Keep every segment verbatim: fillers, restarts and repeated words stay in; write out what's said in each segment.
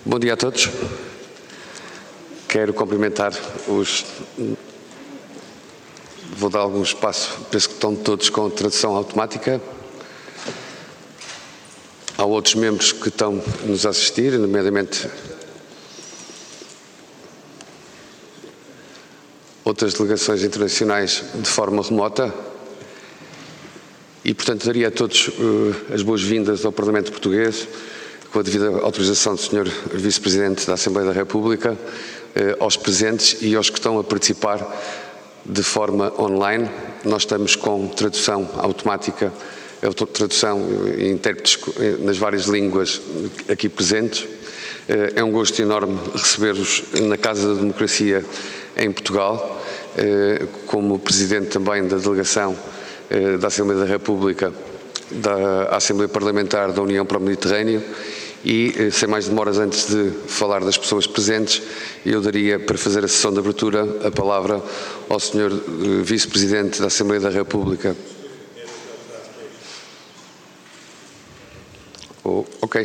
Bom dia a todos. Quero cumprimentar os... Vou dar algum espaço, penso que estão todos com tradução automática. Há outros membros que estão a nos assistir, nomeadamente outras delegações internacionais de forma remota. E, portanto, daria a todos uh, as boas-vindas ao Parlamento Português, com a devida autorização do senhor Vice-Presidente da Assembleia da República, eh, aos presentes e aos que estão a participar de forma online. Nós estamos com tradução automática, tradução e intérpretes nas várias línguas aqui presentes. Eh, é um gosto enorme receber-vos na Casa da Democracia em Portugal, eh, como Presidente também da Delegação eh, da Assembleia da República, da Assembleia Parlamentar da União para o Mediterrâneo. E, sem mais demoras, antes de falar das pessoas presentes, eu daria, para fazer a sessão de abertura, a palavra ao senhor Vice-Presidente da Assembleia da República. Oh, ok.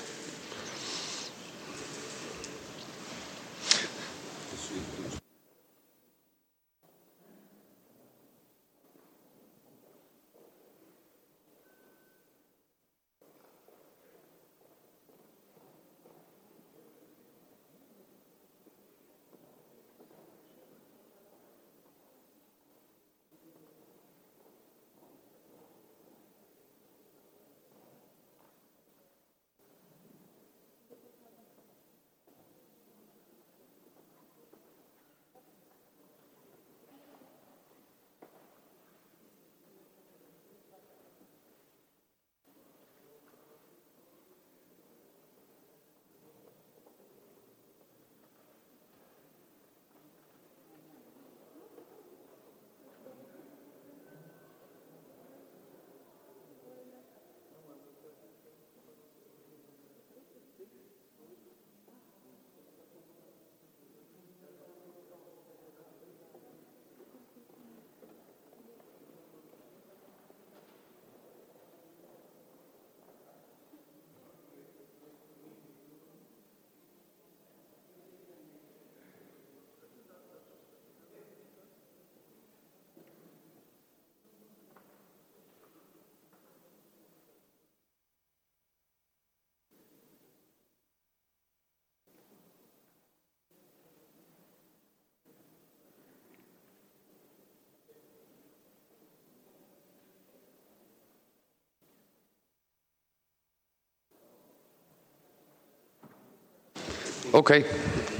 Ok.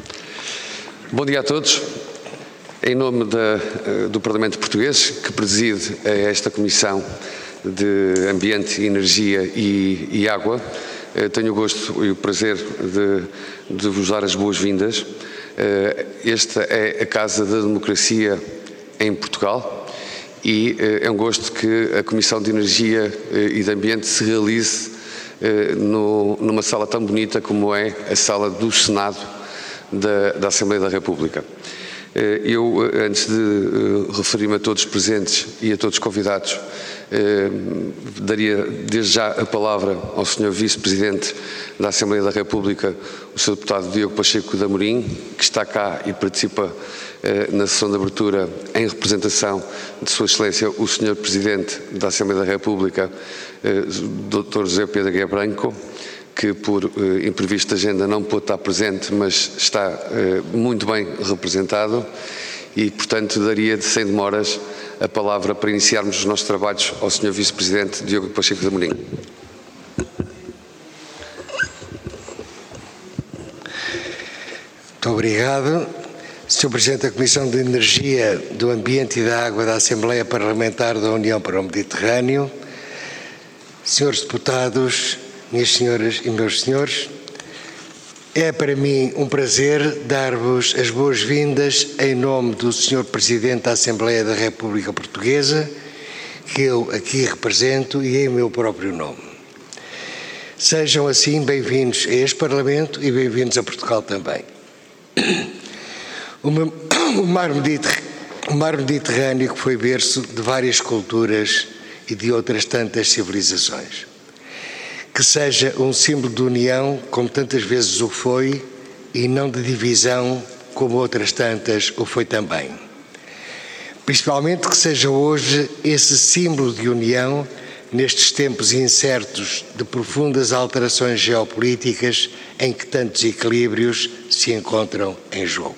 Bom dia a todos. Em nome da, do Parlamento Português, que preside esta Comissão de Ambiente, Energia e, e Água, tenho o gosto e o prazer de, de vos dar as boas-vindas. Esta é a Casa da Democracia em Portugal e é um gosto que a Comissão de Energia e de Ambiente se realize No, numa sala tão bonita como é a sala do Senado da, da Assembleia da República. Eu, antes de referir-me a todos os presentes e a todos os convidados, daria desde já a palavra ao senhor Vice-Presidente da Assembleia da República, o senhor Deputado Diogo Pacheco de Amorim, que está cá e participa na sessão de abertura em representação de Sua Excelência, o senhor Presidente da Assembleia da República, doutor José Pedro Aguiar Branco, que por eh, imprevisto de agenda não pôde estar presente, mas está eh, muito bem representado e, portanto, daria de sem demoras a palavra para iniciarmos os nossos trabalhos ao senhor Vice-Presidente Diogo Pacheco de Amorim. Muito obrigado. senhor Presidente da Comissão de Energia, do Ambiente e da Água da Assembleia Parlamentar da União para o Mediterrâneo, senhores deputados, minhas senhoras e meus senhores, é para mim um prazer dar-vos as boas-vindas em nome do senhor Presidente da Assembleia da República Portuguesa, que eu aqui represento, e em meu próprio nome. Sejam assim bem-vindos a este Parlamento e bem-vindos a Portugal também. O mar Mediterrâneo, o mar Mediterrâneo que foi berço de várias culturas e de outras tantas civilizações. que seja um símbolo de união, como tantas vezes o foi, e não de divisão, como outras tantas o foi também. Principalmente que seja hoje esse símbolo de união nestes tempos incertos de profundas alterações geopolíticas em que tantos equilíbrios se encontram em jogo.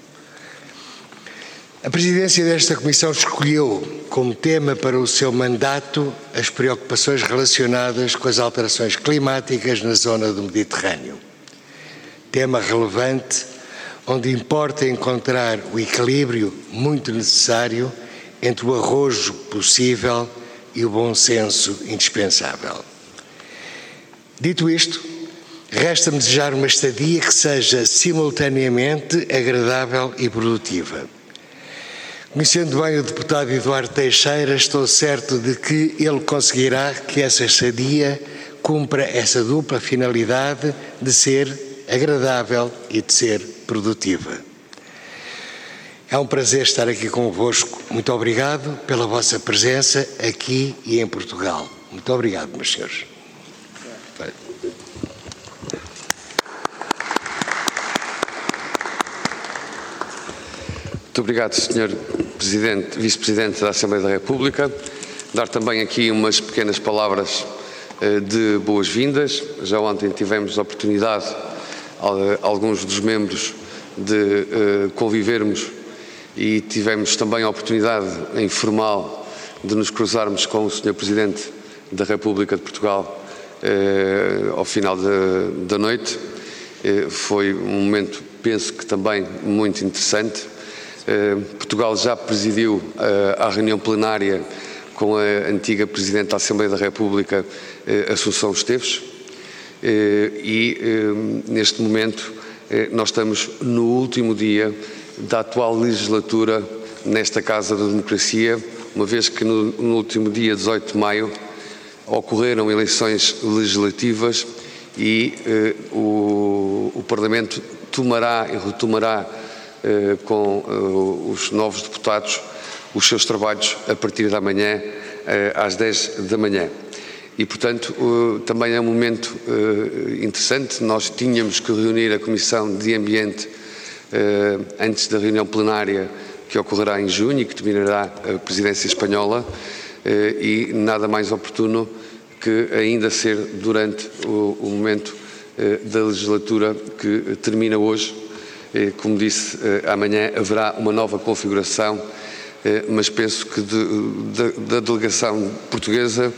A presidência desta Comissão escolheu como tema para o seu mandato as preocupações relacionadas com as alterações climáticas na zona do Mediterrâneo. Tema relevante, onde importa encontrar o equilíbrio muito necessário entre o arrojo possível e o bom senso indispensável. Dito isto, resta-me desejar uma estadia que seja simultaneamente agradável e produtiva. Conhecendo bem o deputado Eduardo Teixeira, estou certo de que ele conseguirá que essa estadia cumpra essa dupla finalidade de ser agradável e de ser produtiva. É um prazer estar aqui convosco. Muito obrigado pela vossa presença aqui e em Portugal. Muito obrigado, meus senhores. Muito obrigado, senhor Presidente, Vice-Presidente da Assembleia da República. Dar também aqui umas pequenas palavras de boas-vindas. Já ontem tivemos a oportunidade, alguns dos membros, de convivermos e tivemos também a oportunidade informal de nos cruzarmos com o senhor Presidente da República de Portugal ao final da noite. Foi um momento, penso que também muito interessante. Portugal já presidiu a reunião plenária com a antiga Presidente da Assembleia da República, Assunção Esteves, e neste momento nós estamos no último dia da atual legislatura nesta Casa da Democracia, uma vez que no, no último dia dezoito de maio ocorreram eleições legislativas e o, o Parlamento tomará e retomará com uh, os novos deputados os seus trabalhos a partir da manhã, uh, às dez da manhã. E, portanto, uh, também é um momento uh, interessante. Nós tínhamos que reunir a Comissão de Ambiente uh, antes da reunião plenária que ocorrerá em junho e que terminará a presidência espanhola, uh, e nada mais oportuno que ainda ser durante o, o momento uh, da legislatura que termina hoje. Como disse, amanhã haverá uma nova configuração, mas penso que de, de, da delegação portuguesa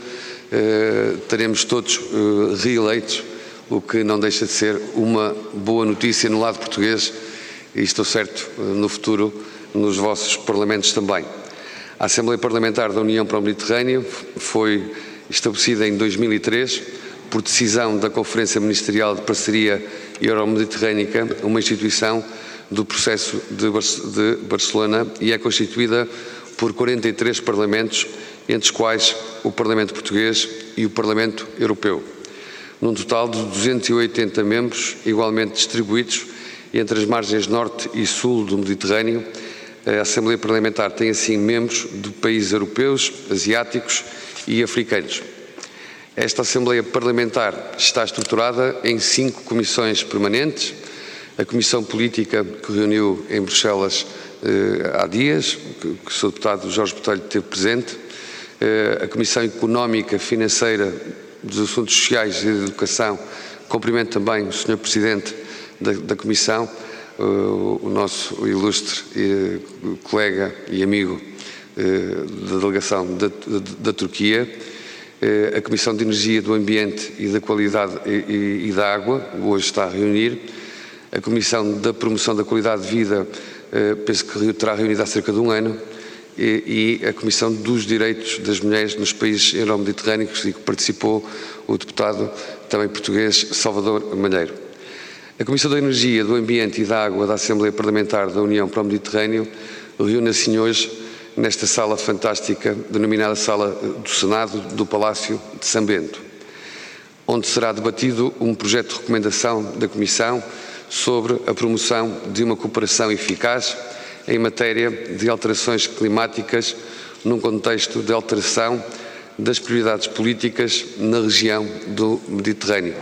teremos todos reeleitos, o que não deixa de ser uma boa notícia no lado português e estou certo no futuro nos vossos parlamentos também. A Assembleia Parlamentar da União para o Mediterrâneo foi estabelecida em dois mil e três por decisão da Conferência Ministerial de Parceria Euro-Mediterrânica, uma instituição do processo de Barcelona, e é constituída por quarenta e três parlamentos, entre os quais o Parlamento Português e o Parlamento Europeu, num total de duzentos e oitenta membros, igualmente distribuídos entre as margens norte e sul do Mediterrâneo. A Assembleia Parlamentar tem assim membros de países europeus, asiáticos e africanos. Esta Assembleia Parlamentar está estruturada em cinco comissões permanentes: a Comissão Política, que reuniu em Bruxelas eh, há dias, que, que o senhor deputado Jorge Botelho esteve presente, eh, a Comissão Económica, Financeira, dos Assuntos Sociais e de Educação. Cumprimento também o senhor Presidente da, da Comissão, eh, o nosso ilustre eh, colega e amigo eh, da delegação da, da, da Turquia. A Comissão de Energia, do Ambiente e da Qualidade e, e, e da Água, hoje está a reunir. A Comissão da Promoção da Qualidade de Vida, eh, penso que terá reunido há cerca de um ano, e, e a Comissão dos Direitos das Mulheres nos países euro-mediterrâneos, e que participou o deputado também português Salvador Malheiro. A Comissão da Energia, do Ambiente e da Água da Assembleia Parlamentar da União para o Mediterrâneo reúne-se hoje nesta sala fantástica, denominada Sala do Senado do Palácio de São Bento, onde será debatido um projeto de recomendação da Comissão sobre a promoção de uma cooperação eficaz em matéria de alterações climáticas num contexto de alteração das prioridades políticas na região do Mediterrâneo.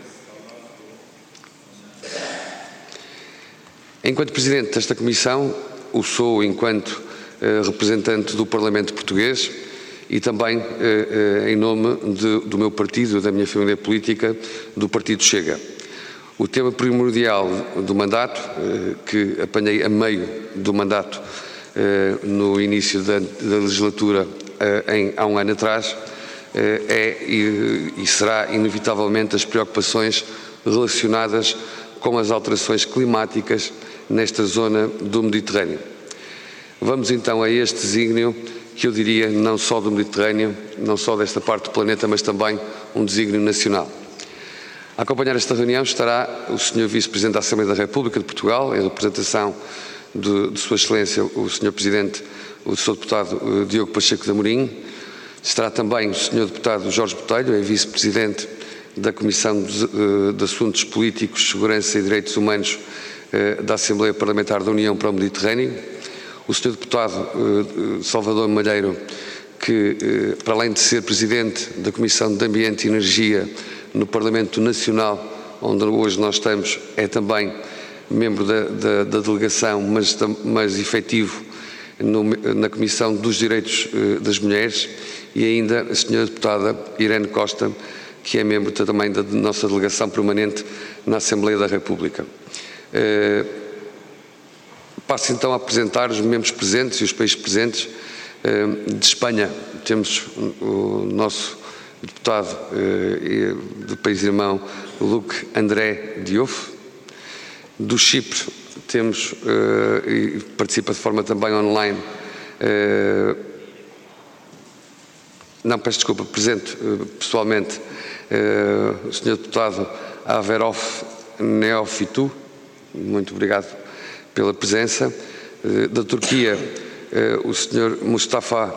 Enquanto Presidente desta Comissão, o sou enquanto eh, representante do Parlamento Português e também eh, eh, em nome de, do meu partido, da minha família política, do Partido Chega. O tema primordial do mandato, eh, que apanhei a meio do mandato eh, no início da, da legislatura eh, em, há um ano atrás, eh, é e, e será inevitavelmente as preocupações relacionadas com as alterações climáticas nesta zona do Mediterrâneo. Vamos então a este desígnio que eu diria não só do Mediterrâneo, não só desta parte do planeta, mas também um desígnio nacional. A acompanhar esta reunião estará o senhor Vice-Presidente da Assembleia da República de Portugal, em representação de, de Sua Excelência, o senhor Presidente, o senhor Deputado Diogo Pacheco de Amorim. Estará também o senhor Deputado Jorge Botelho, é Vice-Presidente da Comissão de, de Assuntos Políticos, Segurança e Direitos Humanos da Assembleia Parlamentar da União para o Mediterrâneo, o senhor Deputado Salvador Malheiro, que, para além de ser Presidente da Comissão de Ambiente e Energia no Parlamento Nacional, onde hoje nós estamos, é também membro da, da, da delegação, mas, mas efetivo no, na Comissão dos Direitos das Mulheres, e ainda a senhora Deputada Irene Costa, que é membro também da nossa delegação permanente na Assembleia da República. Uh, passo então a apresentar os membros presentes e os países presentes. Uh, de Espanha temos o nosso deputado uh, do país irmão Luque André Diouf. Do Chipre temos, uh, e participa de forma também online, uh, não, peço desculpa, presente uh, pessoalmente uh, o senhor deputado Averof Neofitu. Muito obrigado pela presença. Da Turquia, o senhor Mustafa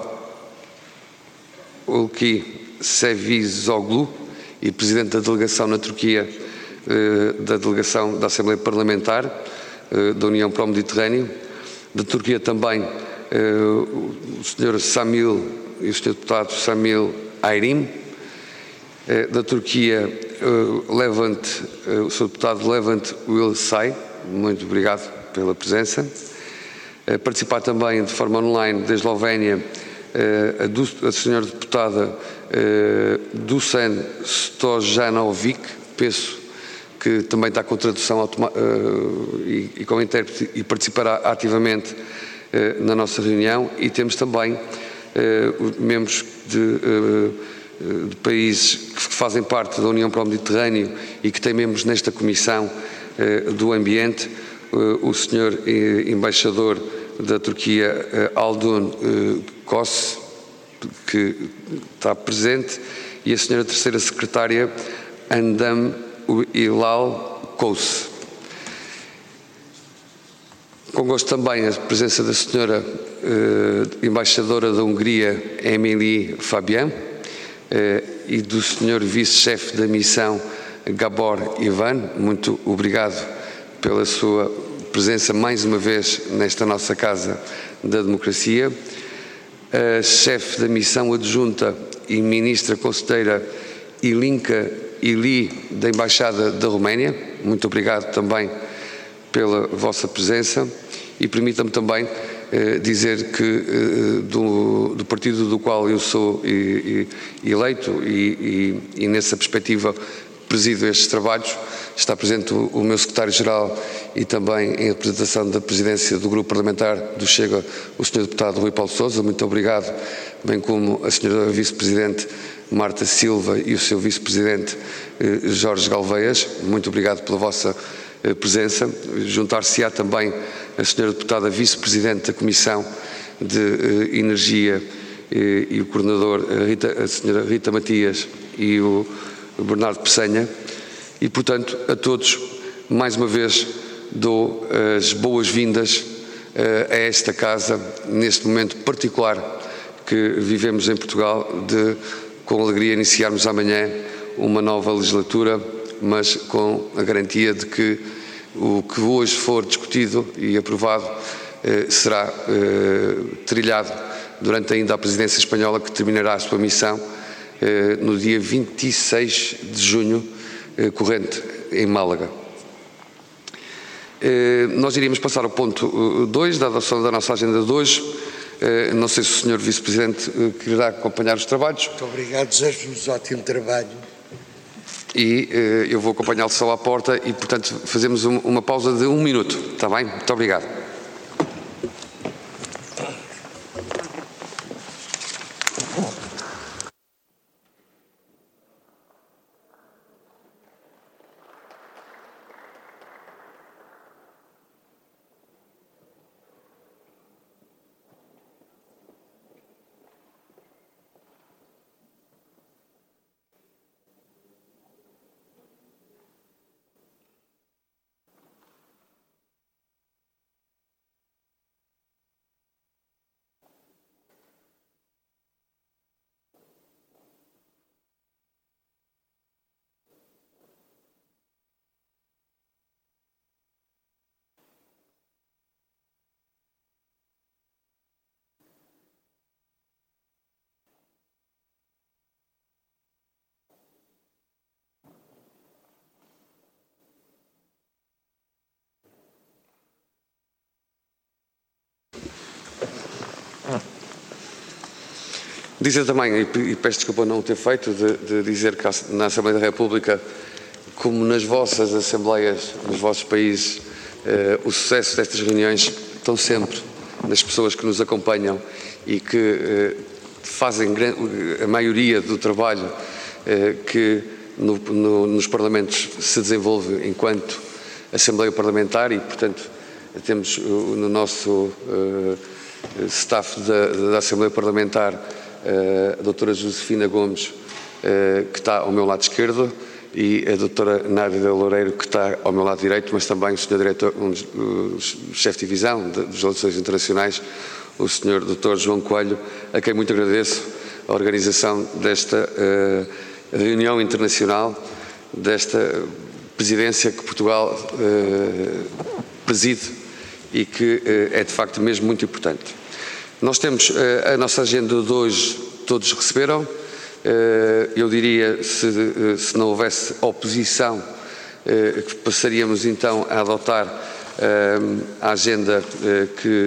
Ulki Sevizoglu, e Presidente da Delegação na Turquia, da Delegação da Assembleia Parlamentar da União para o Mediterrâneo. Da Turquia também o senhor Samil e o senhor Deputado Samil Ayrim. Da Turquia, Uh, Levant, uh, o senhor Deputado Levant Wilsay, muito obrigado pela presença. Uh, participar também de forma online da Eslovénia uh, a, do, a senhora Deputada uh, Dusan Stojanovic, penso que também está com tradução automa uh, e, e com intérprete e participará ativamente uh, na nossa reunião. E temos também uh, membros de uh, de países que fazem parte da União para o Mediterrâneo e que tem membros nesta Comissão eh, do Ambiente, eh, o senhor eh, Embaixador da Turquia, eh, Aldun eh, Kos, que está presente, e a senhora Terceira Secretária, Andam Ilal Kous. Com gosto também a presença da senhora eh, Embaixadora da Hungria, Emily Fabian, e do senhor Vice-Chefe da Missão, Gabor Ivan. Muito obrigado pela sua presença mais uma vez nesta nossa Casa da Democracia. A Chefe da Missão Adjunta e Ministra Conselheira Ilinka Ili, da Embaixada da Roménia. Muito obrigado também pela vossa presença, e permita-me também Uh, dizer que uh, do, do partido do qual eu sou e, e, eleito e, e, e nessa perspectiva presido estes trabalhos, está presente o, o meu secretário-geral e também em representação da presidência do grupo parlamentar do Chega, o senhor deputado Rui Paulo Sousa. Muito obrigado, bem como a senhora vice-presidente Marta Silva e o seu vice-presidente uh, Jorge Galveias. Muito obrigado pela vossa uh, presença. Juntar-se-á também a senhora Deputada Vice-Presidente da Comissão de uh, Energia e, e o Coordenador, a, Rita, a senhora Rita Matias e o, o Bernardo Pessanha. E, portanto, a todos, mais uma vez, dou as boas-vindas uh, a esta Casa, neste momento particular que vivemos em Portugal, de, com alegria, iniciarmos amanhã uma nova legislatura, mas com a garantia de que o que hoje for discutido e aprovado eh, será eh, trilhado durante ainda a presidência espanhola, que terminará a sua missão no dia vinte e seis de junho corrente, em Málaga. Nós iríamos passar ao ponto dois da adoção da nossa agenda de hoje. Não sei se o senhor Vice-Presidente quererá acompanhar os trabalhos. Muito obrigado, desejo-vos ótimo trabalho. E eu vou acompanhá-lo só à porta e, portanto, fazemos uma pausa de um minuto. Está bem? Muito obrigado. Dizer também, e peço desculpa não o ter feito, de, de dizer que na Assembleia da República, como nas vossas Assembleias, nos vossos países, eh, o sucesso destas reuniões estão sempre nas pessoas que nos acompanham e que eh, fazem a maioria do trabalho eh, que no, no, nos Parlamentos se desenvolve enquanto Assembleia Parlamentar e, portanto, temos no nosso eh, staff da, da Assembleia Parlamentar a doutora Josefina Gomes, que está ao meu lado esquerdo, e a doutora Nádia Loureiro, que está ao meu lado direito, mas também o senhor diretor, um, o chefe de divisão das relações internacionais, o senhor doutor João Coelho, a quem muito agradeço a organização desta uh, reunião internacional, desta presidência que Portugal uh, preside e que uh, é de facto mesmo muito importante. Nós temos uh, a nossa agenda de hoje, todos receberam. Uh, eu diria, se, uh, se não houvesse oposição, uh, passaríamos então a adotar uh, a agenda uh, que,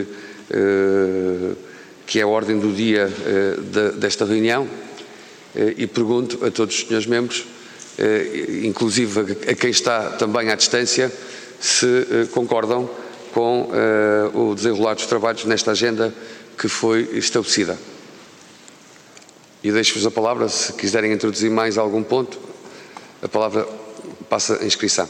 uh, que é a ordem do dia uh, de, desta reunião. Uh, e pergunto a todos os senhores membros, uh, inclusive a, a quem está também à distância, se uh, concordam com uh, o desenrolar dos trabalhos nesta agenda que foi estabelecida. E deixo-vos a palavra, se quiserem introduzir mais algum ponto, a palavra passa a inscrição.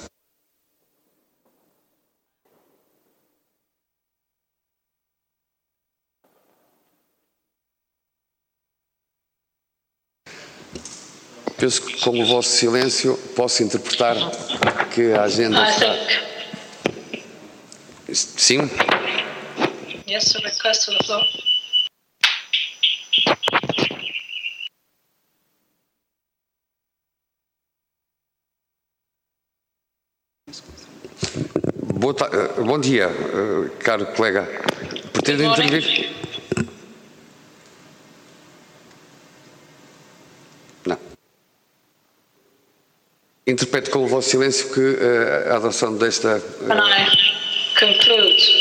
Penso que com o vosso silêncio posso interpretar que a agenda está... Sim? Yes, a request for the floor. Boa ta- bom dia, caro colega. Pretendo intervir? Não. Interpreto com o vosso silêncio que uh, a adoção desta... Uh... Can I conclude?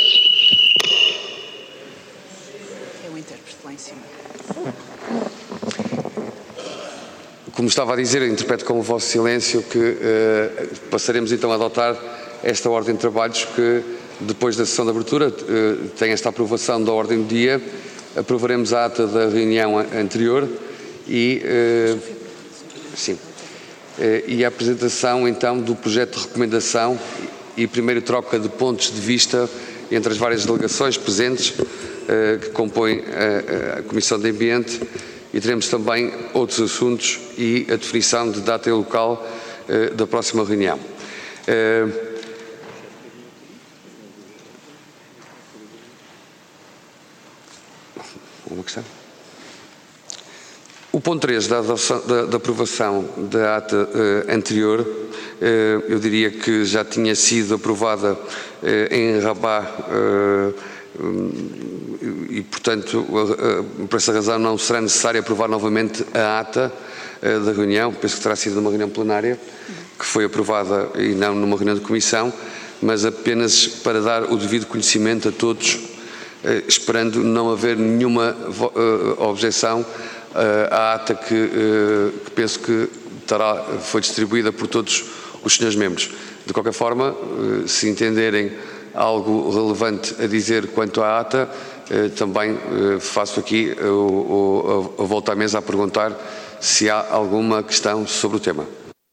Como estava a dizer, eu interpreto com o vosso silêncio que uh, passaremos então a adotar esta ordem de trabalhos que, depois da sessão de abertura, uh, tem esta aprovação da ordem do dia, aprovaremos a ata da reunião anterior e, uh, sim, uh, e a apresentação então do projeto de recomendação e primeiro troca de pontos de vista entre as várias delegações presentes uh, que compõem a, a Comissão de Ambiente. E teremos também outros assuntos e a definição de data e local uh, da próxima reunião. Uh, uma questão? O ponto três da, adoção, da, da aprovação da ata uh, anterior, uh, eu diria que já tinha sido aprovada uh, em Rabat uh, e, portanto, por essa razão não será necessário aprovar novamente a ata da reunião. Penso que terá sido numa reunião plenária que foi aprovada e não numa reunião de comissão, mas apenas para dar o devido conhecimento a todos, esperando não haver nenhuma objeção à ata que, que penso que terá, foi distribuída por todos os senhores membros. De qualquer forma, se entenderem algo relevante a dizer quanto à ata, também faço aqui a volta à mesa a perguntar se há alguma questão sobre o tema.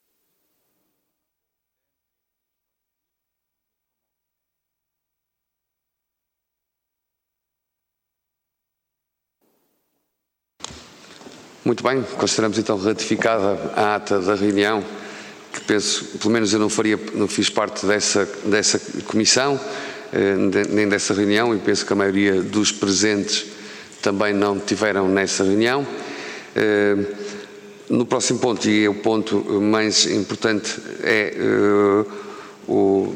Muito bem, consideramos então ratificada a ata da reunião, que penso, pelo menos eu não faria, não fiz parte dessa, dessa comissão, nem dessa reunião, e penso que a maioria dos presentes também não tiveram nessa reunião. No próximo ponto, e é o ponto mais importante, é o,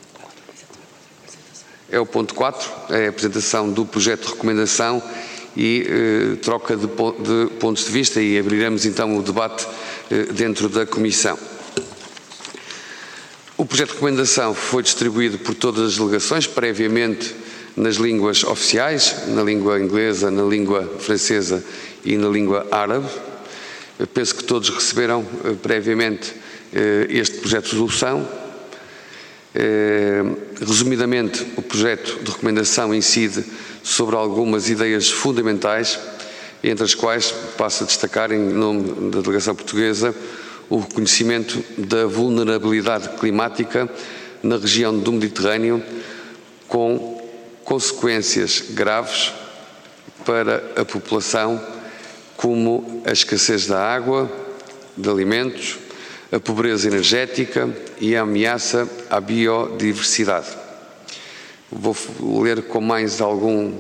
é o ponto quatro, é a apresentação do projeto de recomendação e eh, troca de, de pontos de vista, e abriremos então o debate eh, dentro da Comissão. O projeto de recomendação foi distribuído por todas as delegações, previamente nas línguas oficiais, na língua inglesa, na língua francesa e na língua árabe. Eu penso que todos receberam eh, previamente eh, este projeto de resolução. Eh, resumidamente, o projeto de recomendação incide sobre algumas ideias fundamentais, entre as quais passo a destacar, em nome da delegação portuguesa, o reconhecimento da vulnerabilidade climática na região do Mediterrâneo, com consequências graves para a população, como a escassez da água, de alimentos, a pobreza energética e a ameaça à biodiversidade. Vou ler com mais algum,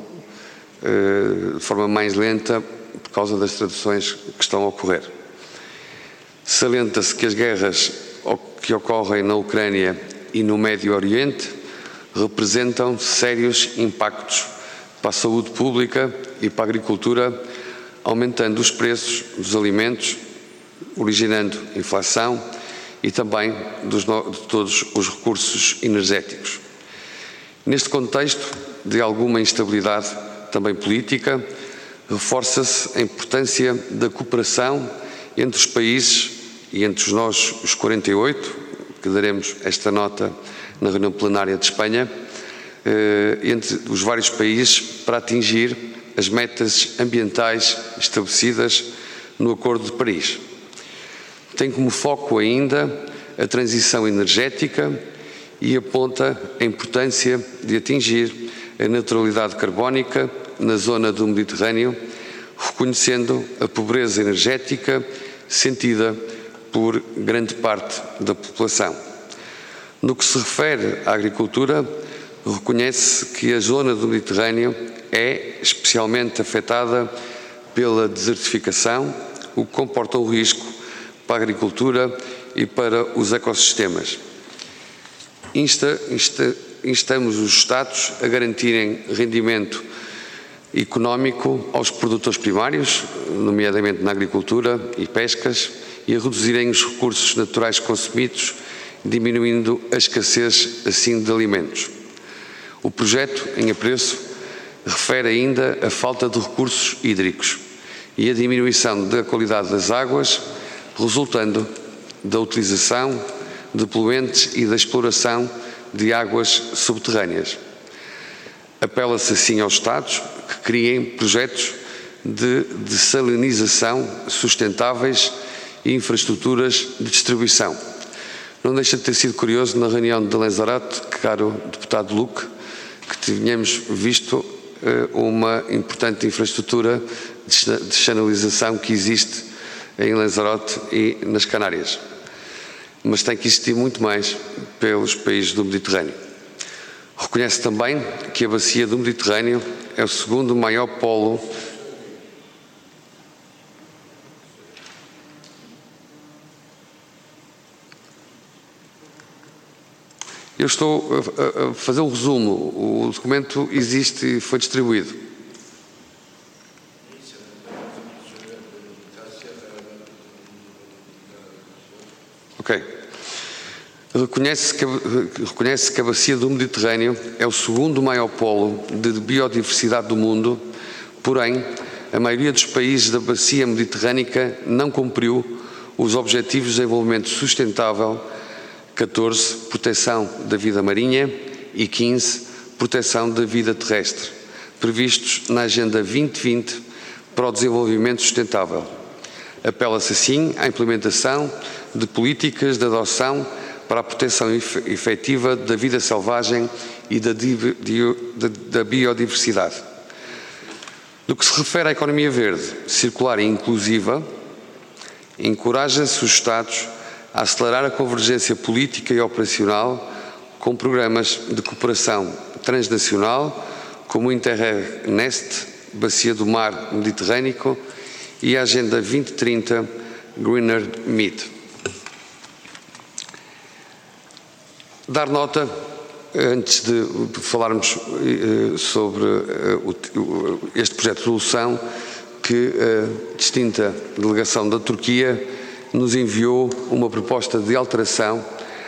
de forma mais lenta, por causa das traduções que estão a ocorrer. Salienta-se que as guerras que ocorrem na Ucrânia e no Médio Oriente representam sérios impactos para a saúde pública e para a agricultura, aumentando os preços dos alimentos, originando inflação e também dos, de todos os recursos energéticos. Neste contexto de alguma instabilidade também política, reforça-se a importância da cooperação entre os países e entre nós, os quarenta e oito, que daremos esta nota na reunião plenária de Espanha, entre os vários países para atingir as metas ambientais estabelecidas no Acordo de Paris. Tem como foco ainda a transição energética e aponta a importância de atingir a neutralidade carbónica na zona do Mediterrâneo, reconhecendo a pobreza energética sentida por grande parte da população. No que se refere à agricultura, reconhece que a zona do Mediterrâneo é especialmente afetada pela desertificação, o que comporta um risco para a agricultura e para os ecossistemas. Insta, insta, instamos os Estados a garantirem rendimento económico aos produtores primários, nomeadamente na agricultura e pescas, e a reduzirem os recursos naturais consumidos, diminuindo a escassez assim de alimentos. O projeto, em apreço, refere ainda a falta de recursos hídricos e a diminuição da qualidade das águas, resultando da utilização de poluentes e da exploração de águas subterrâneas. Apela-se assim aos Estados que criem projetos de dessalinização sustentáveis e infraestruturas de distribuição. Não deixa de ter sido curioso na reunião de Lanzarote, caro deputado Luque, que tínhamos visto uh, uma importante infraestrutura de chanalização que existe em Lanzarote e nas Canárias. Mas tem que existir muito mais pelos países do Mediterrâneo. Reconhece também que a bacia do Mediterrâneo é o segundo maior polo Eu estou a, a fazer um resumo. O documento existe e foi distribuído. Ok. Reconhece que, reconhece que a bacia do Mediterrâneo é o segundo maior polo de biodiversidade do mundo, porém, a maioria dos países da bacia mediterrânica não cumpriu os Objetivos de Desenvolvimento Sustentável, catorze, proteção da vida marinha e quinze, proteção da vida terrestre, previstos na Agenda vinte vinte para o Desenvolvimento Sustentável. Apela-se assim à implementação de políticas de adoção para a proteção efetiva da vida selvagem e da, da biodiversidade. No que se refere à economia verde, circular e inclusiva, encoraja-se os Estados a acelerar a convergência política e operacional com programas de cooperação transnacional, como o Interreg Nest, Bacia do Mar Mediterrâneo e a Agenda vinte trinta Greener Med. Dar nota, antes de falarmos sobre este projeto de resolução, que a distinta delegação da Turquia nos enviou uma proposta de alteração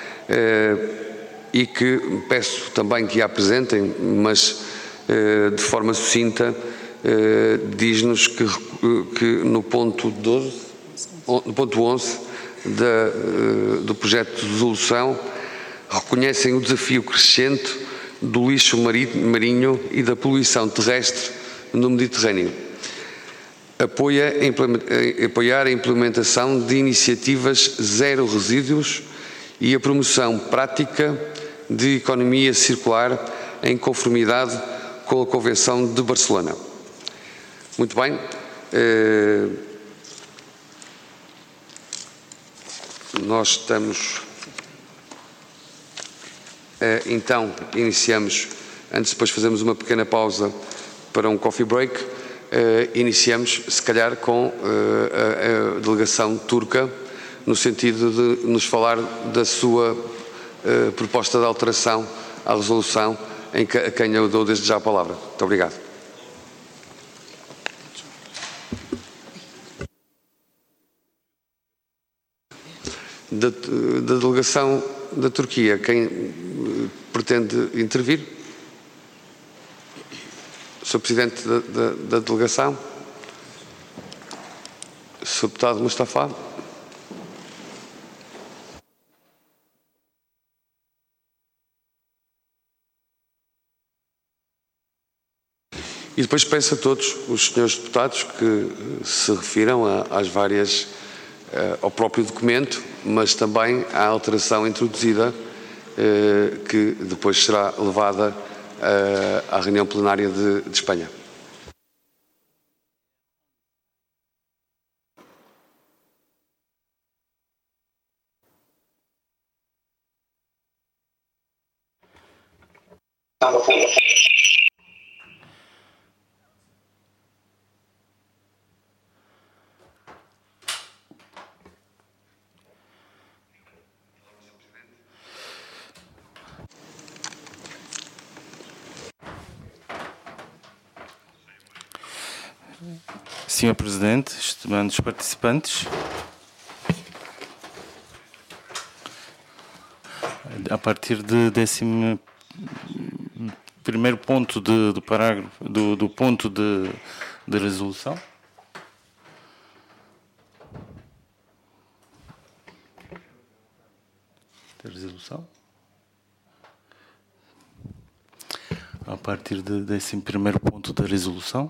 e que peço também que a apresentem, mas de forma sucinta, diz-nos que, que no ponto doze, no ponto onze da, do projeto de resolução reconhecem o desafio crescente do lixo marinho e da poluição terrestre no Mediterrâneo. Apoia a apoiar a implementação de iniciativas zero resíduos e a promoção prática de economia circular em conformidade com a Convenção de Barcelona. Muito bem. Eh, nós estamos... Eh, então, iniciamos, antes depois fazemos uma pequena pausa para um coffee break, eh, iniciamos, se calhar, com eh, a, a delegação turca, no sentido de nos falar da sua eh, proposta de alteração à resolução, em que, a quem eu dou desde já a palavra. Muito obrigado. Da, da delegação da Turquia, quem pretende intervir? senhor Presidente da, da, da delegação? senhor Deputado Mustafa? E depois peço a todos os senhores deputados que se refiram a, às várias, ao próprio documento, mas também à alteração introduzida que depois será levada à reunião plenária de, de Espanha. senhor Presidente, estimados participantes, a partir de décimo primeiro ponto de, do parágrafo do, do ponto de, de resolução, de resolução, a partir de décimo primeiro ponto da resolução.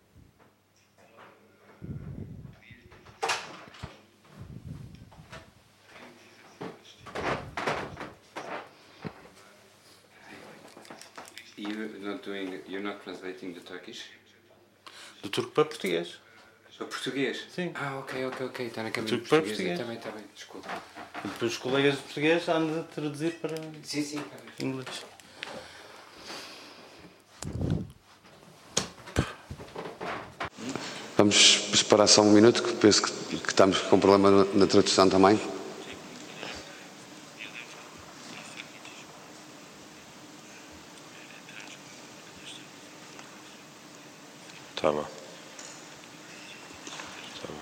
You're not doing, you're not translating the Turkish? Do turco para português. Para português? Sim. Ah, ok, ok, ok. Está na câmara Turco de para português. português. Também está bem, desculpa. E depois os colegas de português hão de traduzir para Sim, sim, está bem. inglês. Vamos esperar só um minuto, que penso que, que estamos com problema na, na tradução também. Tamam. Tamam.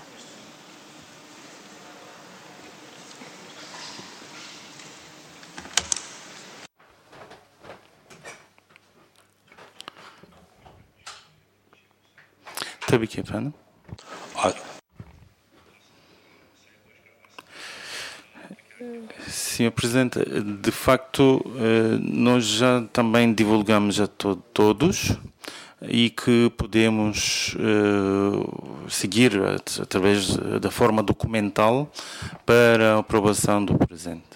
Tabii ki efendim. A- Senhor Presidente, de facto, eh, nós já também divulgamos a to- todos e que podemos eh, seguir at- através da forma documental para a aprovação do presente.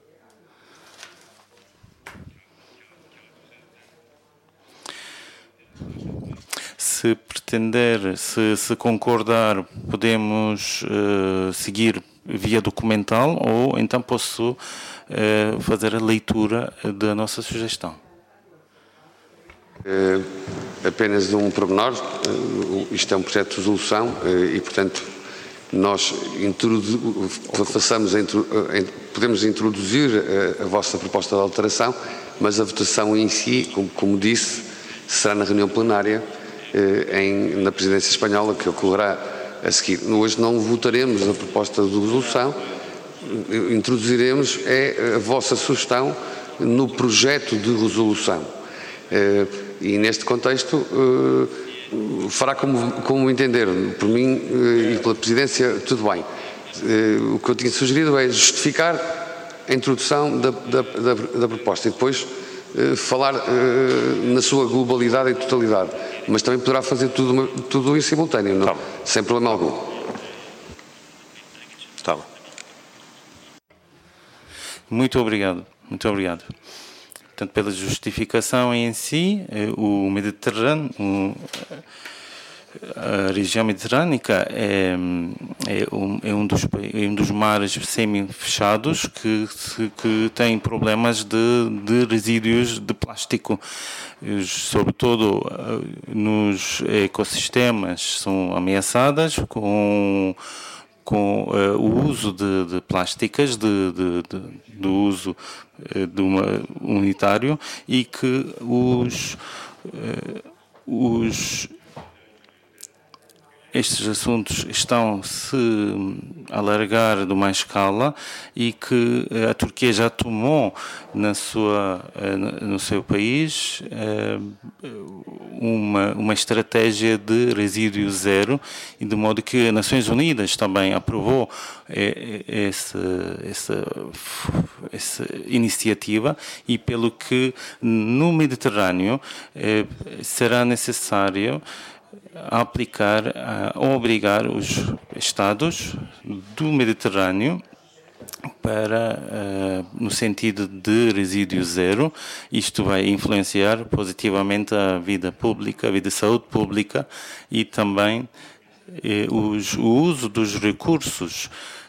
Se pretender, se, se concordar, podemos eh, seguir via documental ou então posso eh, fazer a leitura da nossa sugestão. Eh, apenas um pormenor, eh, isto é um projeto de resolução eh, e, portanto, nós introdu- façamos a intro- eh, podemos introduzir a, a vossa proposta de alteração, mas a votação em si, como, como disse, será na reunião plenária eh, em, na presidência espanhola, que ocorrerá a seguir. Hoje não votaremos a proposta de resolução, introduziremos é a vossa sugestão no projeto de resolução. Eh, e neste contexto eh, fará como, como entender. Por mim eh, e pela presidência, tudo bem. Eh, o que eu tinha sugerido é justificar a introdução da, da, da, da proposta e depois eh, falar eh, na sua globalidade e totalidade. Mas também poderá fazer tudo, tudo em simultâneo, não? Tá. Sem problema algum. Tamam. Muito obrigado, muito obrigado. Portanto, pela justificação em si, eh, o Mediterrâneo, o- a região mediterrânica é, é, um, é, um dos, é um dos mares semi-fechados que, se- que tem problemas de, de resíduos de plástico, Os- sobretudo eh, nos ecossistemas são ameaçadas com com eh, o uso de, de plásticas, de, de, de, do uso eh, de uma, unitário, e que os, eh, os estes assuntos estão-se a alargar de uma escala e que a Turquia já tomou na sua, no seu país uma, uma estratégia de resíduo zero, e de modo que as Nações Unidas também aprovou essa, essa, essa iniciativa, e pelo que no Mediterrâneo será necessário a aplicar, a obrigar os Estados do Mediterrâneo para, uh, no sentido de resíduo zero. Isto vai influenciar positivamente a vida pública, a vida de saúde pública, e também eh, os, o uso dos recursos,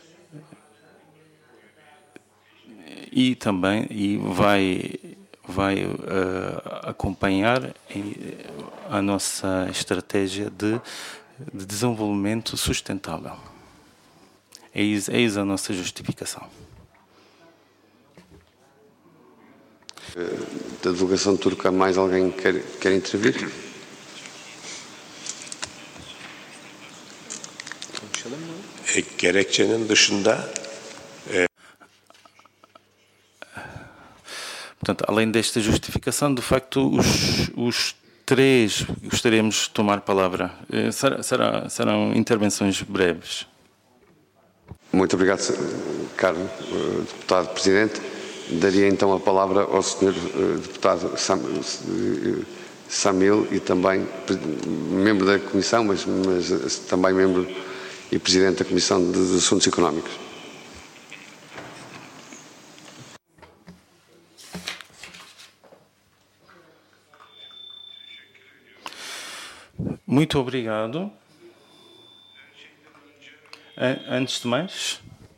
e também e vai vai uh, acompanhar a nossa estratégia de, de desenvolvimento sustentável. Eis, eis a nossa justificação. Da delegação turca, mais alguém quer, quer intervir? E, gerekçenin dışında Portanto, além desta justificação, de facto, os, os três gostaríamos de tomar palavra. Será, será, serão intervenções breves. Muito obrigado, caro deputado presidente. Daria então a palavra ao senhor deputado Sam, Samil, e também membro da comissão, mas, mas também membro e presidente da Comissão de Assuntos Económicos. Muito obrigado. Antes de mais,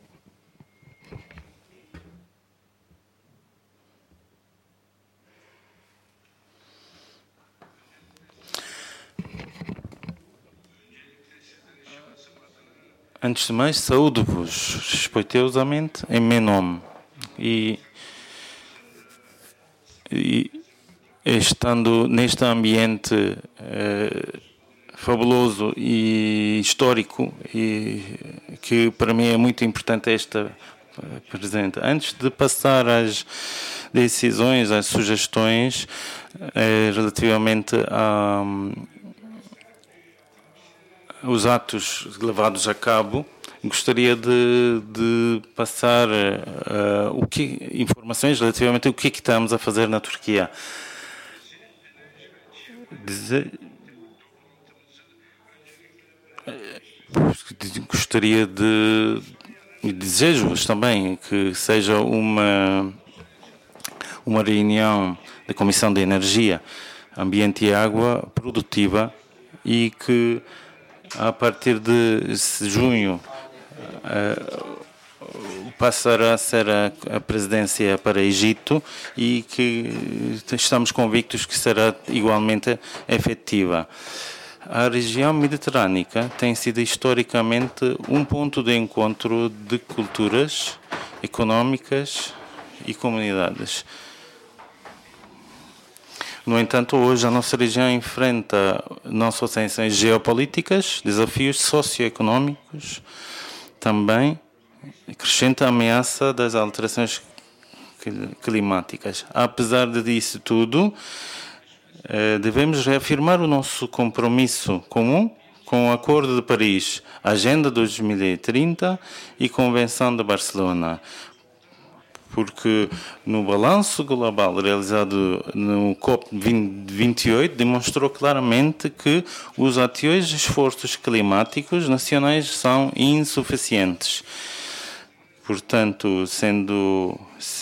antes de mais, saúdo-vos respeitosamente em meu nome, e, e estando neste ambiente eh, fabuloso e histórico e que para mim é muito importante esta presente. Antes de passar às decisões, às sugestões eh, relativamente a os atos levados a cabo, gostaria de, de passar uh, o que, informações relativamente ao que, é que estamos a fazer na Turquia. Dizer, gostaria de e desejo-vos também que seja uma uma reunião da Comissão de Energia, Ambiente e Água produtiva e que a partir de junho uh, passará a ser a, a presidência para Egito e que estamos convictos que será igualmente efetiva. A região mediterrânica tem sido historicamente um ponto de encontro de culturas económicas e comunidades. No entanto, hoje a nossa região enfrenta não só tensões geopolíticas, desafios socioeconómicos, também crescente ameaça das alterações climáticas. Apesar disso tudo, devemos reafirmar o nosso compromisso comum com o Acordo de Paris, Agenda dois mil e trinta e Convenção de Barcelona, porque no balanço global realizado no COP vinte e oito demonstrou claramente que os atuais esforços climáticos nacionais são insuficientes. Portanto, sendo,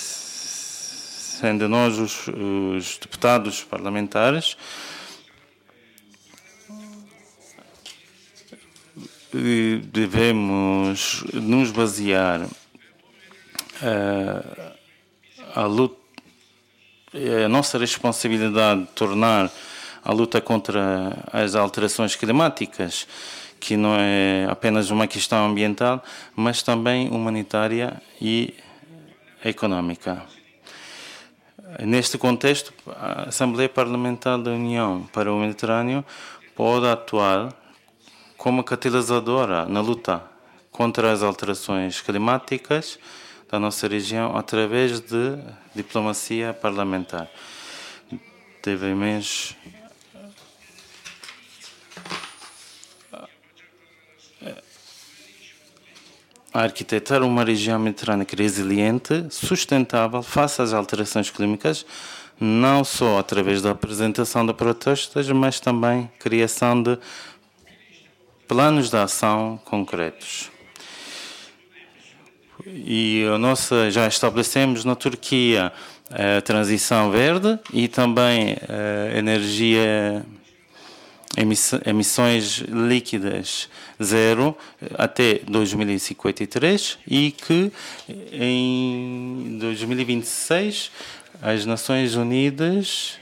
sendo nós os, os deputados parlamentares, devemos nos basear a luta, a nossa responsabilidade de tornar a luta contra as alterações climáticas, que não é apenas uma questão ambiental, mas também humanitária e económica. Neste contexto, a Assembleia Parlamentar da União para o Mediterrâneo pode atuar como catalisadora na luta contra as alterações climáticas da nossa região através de diplomacia parlamentar. Devemos arquitetar uma região mediterrânea resiliente, sustentável, face às alterações climáticas, não só através da apresentação de propostas, mas também criação de planos de ação concretos. E a nossa, já estabelecemos na Turquia a transição verde e também a energia, emissões líquidas zero até dois mil e cinquenta e três e que em dois mil e vinte e seis as Nações Unidas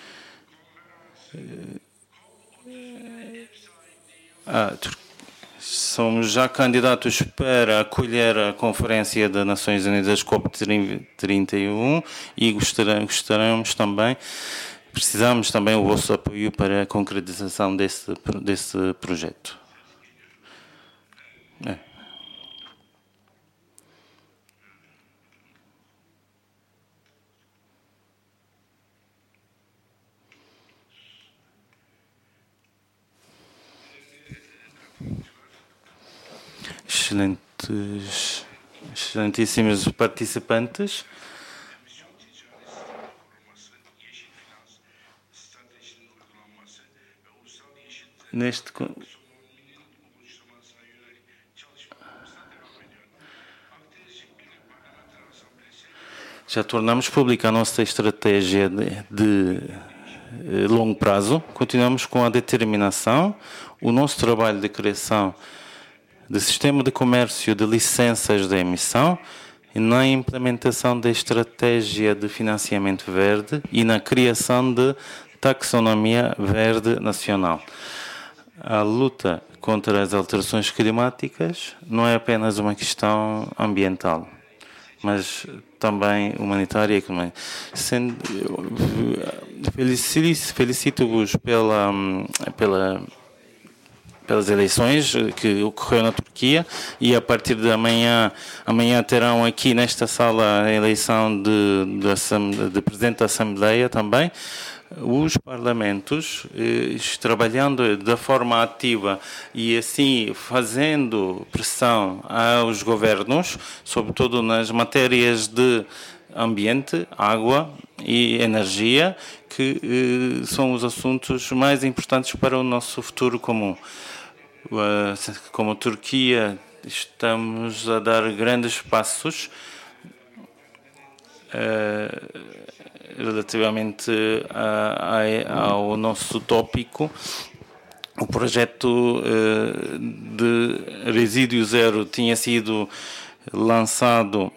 a Turquia somos já candidatos para acolher a Conferência das Nações Unidas COP trinta e um e gostaríamos, gostaríamos também, precisamos também o vosso apoio para a concretização desse, desse projeto. É. Excelentes, excelentíssimos participantes. Neste já tornamos pública a nossa estratégia de, de longo prazo. Continuamos com a determinação, o nosso trabalho de criação de sistema de comércio de licenças de emissão e na implementação da estratégia de financiamento verde e na criação de taxonomia verde nacional. A luta contra as alterações climáticas não é apenas uma questão ambiental, mas também humanitária e económica. Felicito-vos pela, pela pelas eleições que ocorreu na Turquia, e a partir de amanhã, amanhã terão aqui nesta sala a eleição de, de, de Presidente da Assembleia também. Os parlamentos eh, trabalhando da forma ativa e assim fazendo pressão aos governos, sobretudo nas matérias de ambiente, água e energia, que eh, são os assuntos mais importantes para o nosso futuro comum. Uh, como Turquia, estamos a dar grandes passos uh, relativamente a, a, ao nosso tópico. O projeto uh, de resíduo zero tinha sido lançado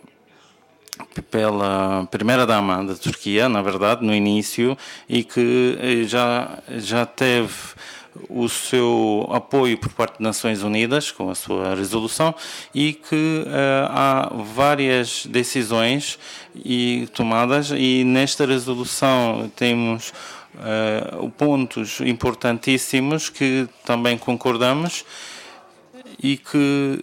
pela primeira-dama da Turquia, na verdade, no início, e que já, já teve o seu apoio por parte das Nações Unidas, com a sua resolução, e que uh, há várias decisões e tomadas, e nesta resolução temos uh, pontos importantíssimos que também concordamos e que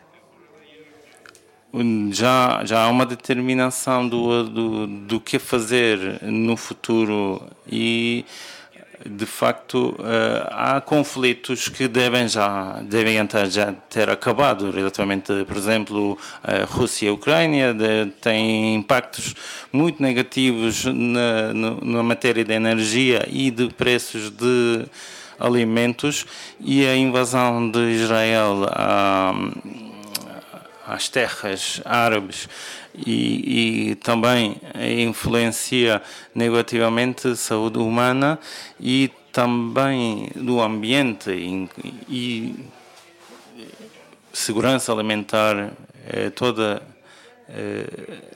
já, já há uma determinação do, do, do que fazer no futuro e, de facto, há conflitos que devem já devem já ter acabado relativamente, por exemplo, a Rússia e a Ucrânia têm impactos muito negativos na, na matéria de energia e de preços de alimentos, e a invasão de Israel a às terras árabes e, e também influencia negativamente a saúde humana e também do ambiente e, e segurança alimentar, é, toda é,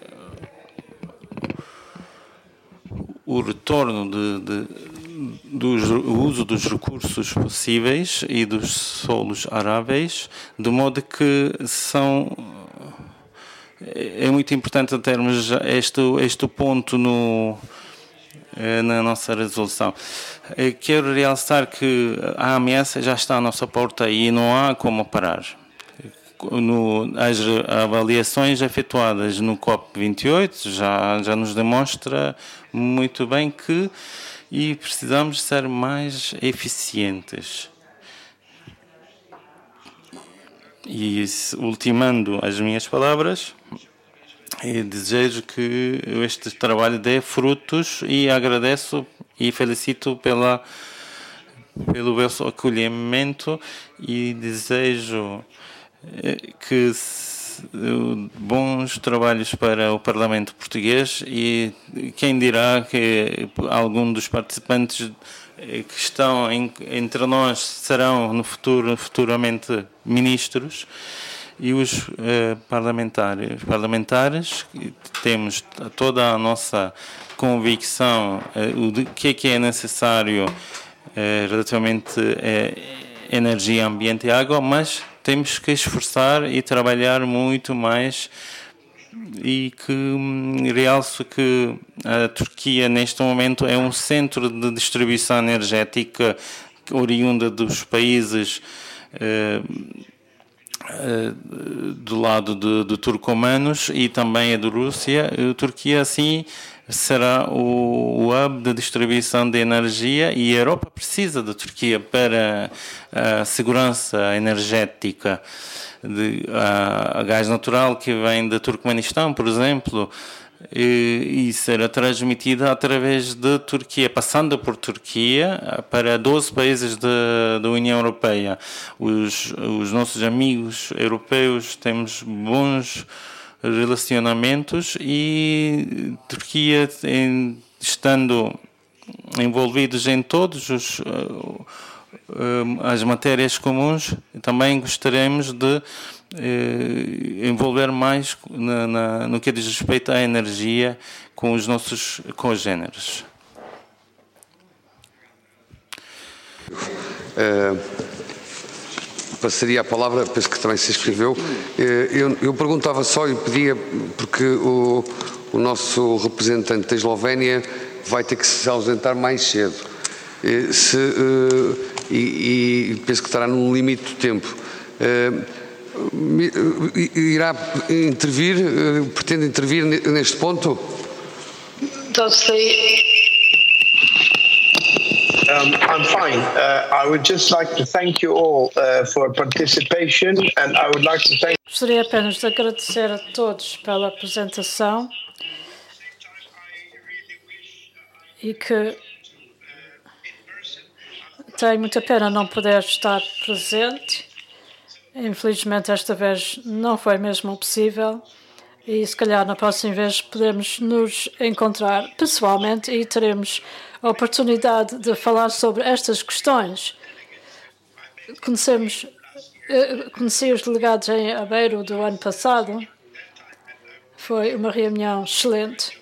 o retorno de, de do uso dos recursos possíveis e dos solos aráveis, de modo que são é muito importante termos este, este ponto no, na nossa resolução. Quero realçar que a ameaça já está à nossa porta e não há como parar. No, as avaliações efetuadas no COP vinte e oito já, já nos demonstra muito bem que e precisamos ser mais eficientes. E, ultimando as minhas palavras, eu desejo que este trabalho dê frutos e agradeço e felicito pela, pelo vosso acolhimento e desejo que bons trabalhos para o Parlamento Português, e quem dirá que algum dos participantes que estão em, entre nós serão no futuro futuramente ministros, e os eh, parlamentares, parlamentares temos toda a nossa convicção eh, o de que é que é necessário eh, relativamente a energia, ambiente e água, mas temos que esforçar e trabalhar muito mais, e que hum, realço que a Turquia neste momento é um centro de distribuição energética oriunda dos países eh, eh, do lado de, de turcomanos e também a da Rússia. A Turquia assim será o, o hub de distribuição de energia, e a Europa precisa da Turquia para a segurança energética. De, a, a gás natural que vem do Turcomenistão, por exemplo, e, e será transmitida através da Turquia, passando por Turquia para doze países da, da União Europeia. Os, os nossos amigos europeus temos bons relacionamentos, e Turquia, em, estando envolvidos em todos os uh, uh, as matérias comuns, também gostaríamos de uh, envolver mais na, na, no que diz respeito à energia com os nossos congêneres. Uh... Passaria a palavra, penso que também se inscreveu. Eu, eu perguntava só e pedia, porque o, o nosso representante da Eslovénia vai ter que se ausentar mais cedo. Se, e, e penso que estará num limite de tempo. Irá intervir, pretende intervir neste ponto? Does the Um, I'm fine. Uh, I would just like to thank you all uh, for participation, and I would like to thank. Gostaria apenas de agradecer a todos pela apresentação e que tenho muita pena não poder estar presente. Infelizmente esta vez não foi mesmo possível e se calhar na próxima vez podemos nos encontrar pessoalmente e teremos a oportunidade de falar sobre estas questões. Conhecemos, conheci os delegados em Aveiro do ano passado. Foi uma reunião excelente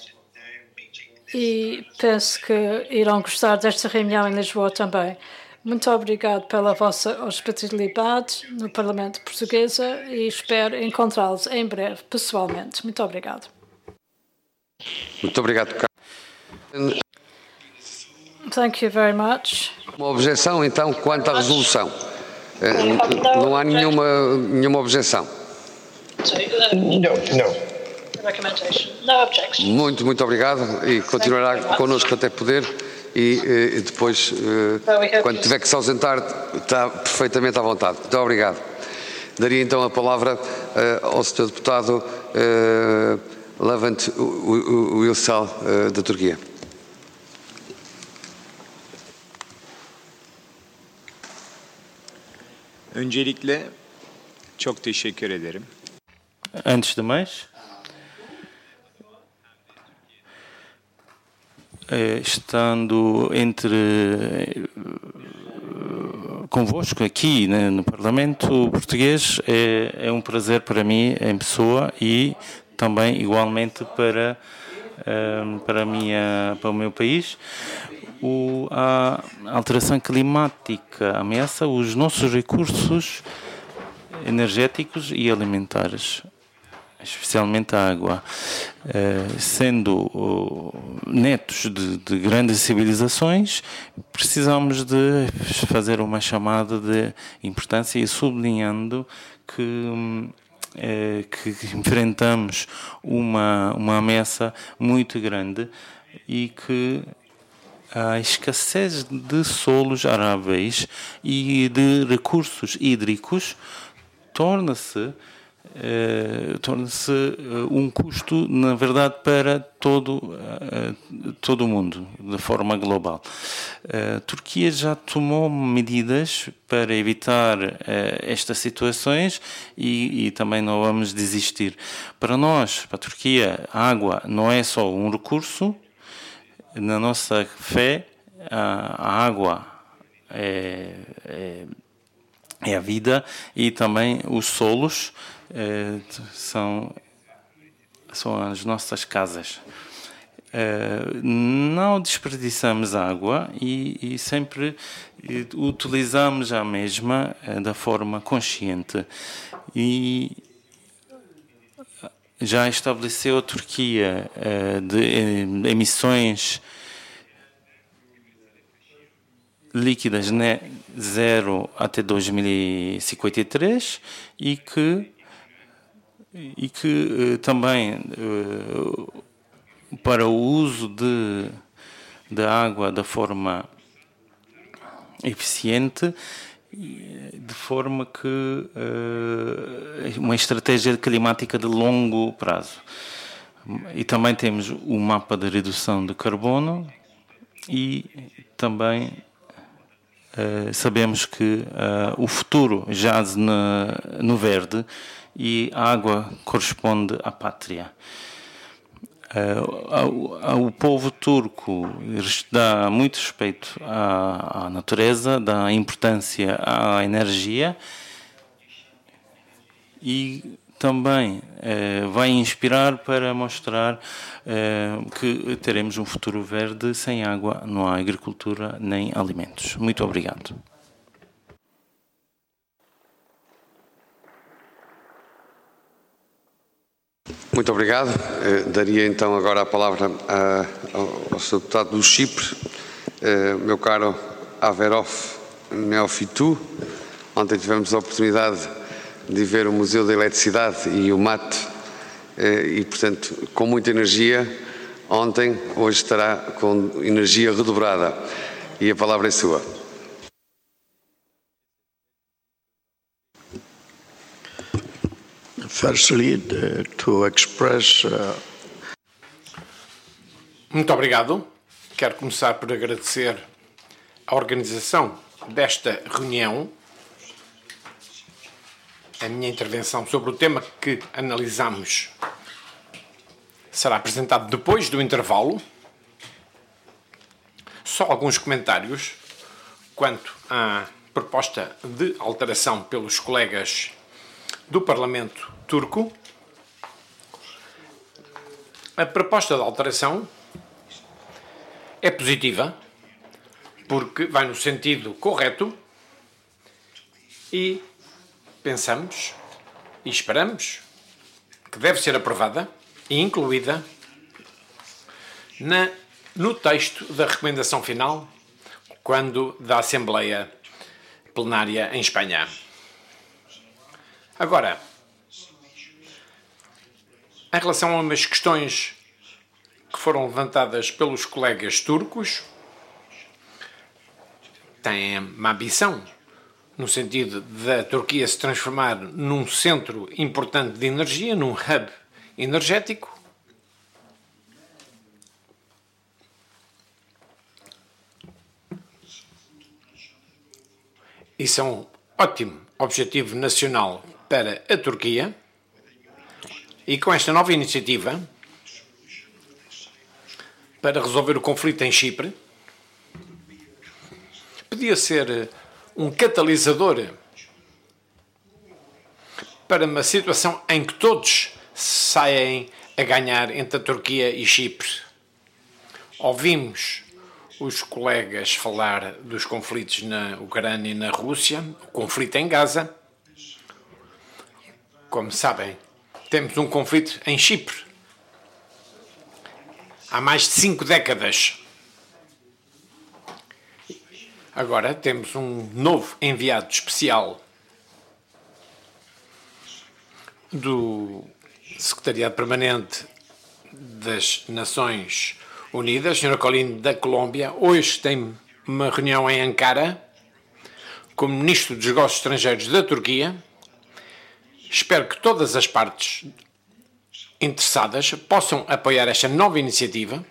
e penso que irão gostar desta reunião em Lisboa também. Muito obrigado pela vossa hospitalidade no Parlamento Português e espero encontrá-los em breve pessoalmente. Muito obrigado. Muito obrigado, Carlos. Thank you very much. Uma objeção, então, quanto à resolução? Não há nenhuma, nenhuma objeção? No, no. Muito, muito obrigado e continuará connosco até poder e, e depois, quando tiver que se ausentar, está perfeitamente à vontade. Muito obrigado. Daria então a palavra ao senhor deputado Levent Uysal, da Turquia. Öncelikle çok teşekkür ederim. Antes de mais, estando entre convosco aqui no Parlamento Português, é, é um prazer para mim em pessoa e também igualmente para para a minha para o meu país. O, a alteração climática ameaça os nossos recursos energéticos e alimentares, especialmente a água. Uh, sendo uh, netos de, de grandes civilizações, precisamos de fazer uma chamada de importância e sublinhando que, um, uh, que enfrentamos uma, uma ameaça muito grande e que a escassez de solos aráveis e de recursos hídricos torna-se eh, torna-se um custo, na verdade, para todo, eh, todo o mundo, de forma global. A Turquia já tomou medidas para evitar eh, estas situações e, e também não vamos desistir. Para nós, para a Turquia, a água não é só um recurso. Na nossa fé, a água é, é, é a vida e também os solos é, são, são as nossas casas. É, não desperdiçamos água e, e sempre utilizamos a mesma é, da forma consciente. E já estabeleceu a Turquia uh, de emissões líquidas né, zero até dois mil e cinquenta e três e que, e que uh, também uh, para o uso de, de água da forma eficiente, de forma que uh, uma estratégia climática de longo prazo. E também temos o mapa de redução de carbono e também uh, sabemos que uh, o futuro jaz na, no verde e a água corresponde à pátria. Uh, o povo turco dá muito respeito à, à natureza, dá importância à energia e também uh, vai inspirar para mostrar uh, que teremos um futuro verde. Sem água não há agricultura nem alimentos. Muito obrigado. Muito obrigado. Uh, daria então agora a palavra uh, ao, ao senhor deputado do Chipre, uh, meu caro Averov Neofitu. Ontem tivemos a oportunidade de ver o Museu da Eletricidade e o M A T, e, portanto, com muita energia. Ontem, hoje estará com energia redobrada. E a palavra é sua. Firstly, uh, to express, uh... Muito obrigado. Quero começar por agradecer a organização desta reunião. A minha intervenção sobre o tema que analisamos será apresentado depois do intervalo. Só alguns comentários quanto à proposta de alteração pelos colegas do Parlamento turco. A proposta de alteração é positiva porque vai no sentido correto e pensamos e esperamos que deve ser aprovada e incluída na, no texto da recomendação final quando da Assembleia Plenária em Espanha. Agora, em relação a umas questões que foram levantadas pelos colegas turcos, têm uma ambição no sentido da Turquia se transformar num centro importante de energia, num hub energético. Isso é um ótimo objetivo nacional para a Turquia. E com esta nova iniciativa para resolver o conflito em Chipre, podia ser um catalisador para uma situação em que todos saem a ganhar entre a Turquia e Chipre. Ouvimos os colegas falar dos conflitos na Ucrânia e na Rússia, o conflito em Gaza. Como sabem, temos um conflito em Chipre há mais de cinco décadas. Agora temos um novo enviado especial do Secretariado Permanente das Nações Unidas, senhora Colin, da Colômbia. Hoje tem uma reunião em Ankara com o Ministro dos Negócios Estrangeiros da Turquia. Espero que todas as partes interessadas possam apoiar esta nova iniciativa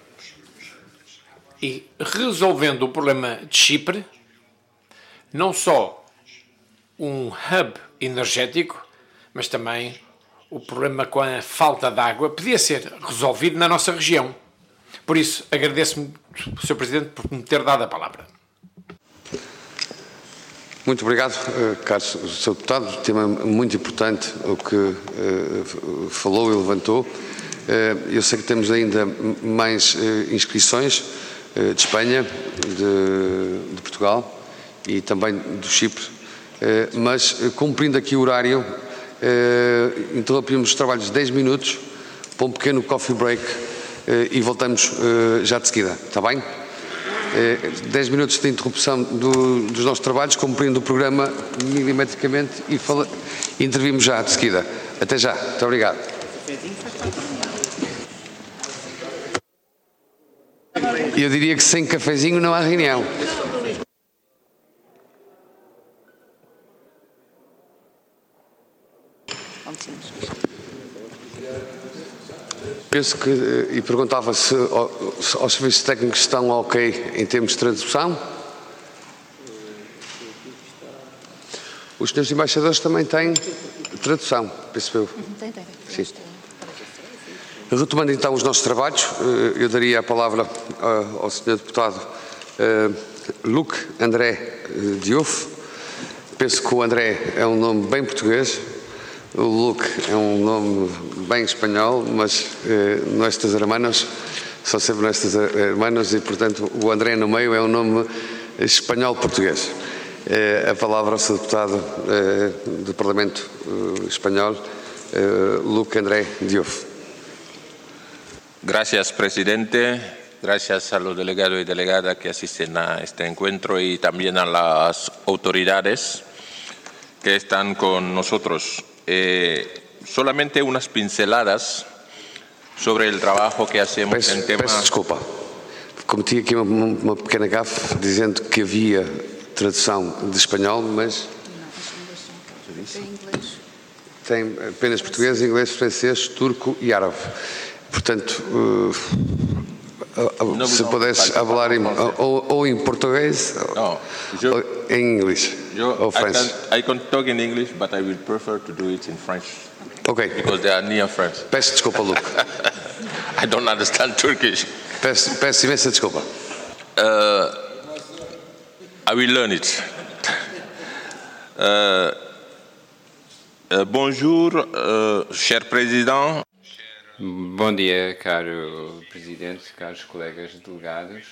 e, resolvendo o problema de Chipre, não só um hub energético, mas também o problema com a falta de água podia ser resolvido na nossa região. Por isso, agradeço-me, senhor Presidente, por me ter dado a palavra. Muito obrigado, caro senhor Deputado. Tema muito importante o que uh, falou e levantou. Uh, eu sei que temos ainda mais uh, inscrições uh, de Espanha, de, de Portugal e também do Chipre, uh, mas uh, cumprindo aqui o horário, uh, interrompemos os trabalhos de dez minutos para um pequeno coffee break uh, e voltamos uh, já de seguida. Está bem? dez minutos de interrupção do, dos nossos trabalhos, cumprindo o programa milimetricamente e fala, intervimos já de seguida. Até já. Muito obrigado. Eu diria que sem cafezinho não há reunião. Penso que, e perguntava se aos serviços técnicos estão ok em termos de tradução. Os senhores embaixadores também têm tradução, penso eu. Tem, tem. Sim. Retomando então os nossos trabalhos, eu daria a palavra ao senhor Deputado Luc André Diouf. Penso que o André é um nome bem português. O Luc é um nome bem espanhol, mas eh, nuestros hermanos são sempre nuestros hermanos e, portanto, o André no meio é um nome espanhol-português. Eh, a palavra ao senhor Deputado eh, do Parlamento eh, Espanhol, eh, Luc André Diouf. Gracias, presidente. Gracias a los delegados y delegadas que asisten a este encuentro y también a las autoridades que están con nosotros. Eh, solamente unas pinceladas sobre el trabajo que hacemos peço, en temas... Peço desculpa. Cometi aqui uma, uma pequena gafe dizendo que havia tradução de espanhol, mas tem apenas português, inglês, francês, turco e árabe. Portanto, uh, uh, se pudesse falar em, ou, ou em português no, yo, ou em inglês yo, ou francês. I can, I can talk in English, but I would prefer to do it in French. Ok. Because they are near French. Peço desculpa, Luke. I don't understand Turkish. Peço, peço imensa desculpa. Uh, I will learn it. Uh, uh, bonjour, uh, cher président. Bom dia, caro Presidente, caros colegas delegados.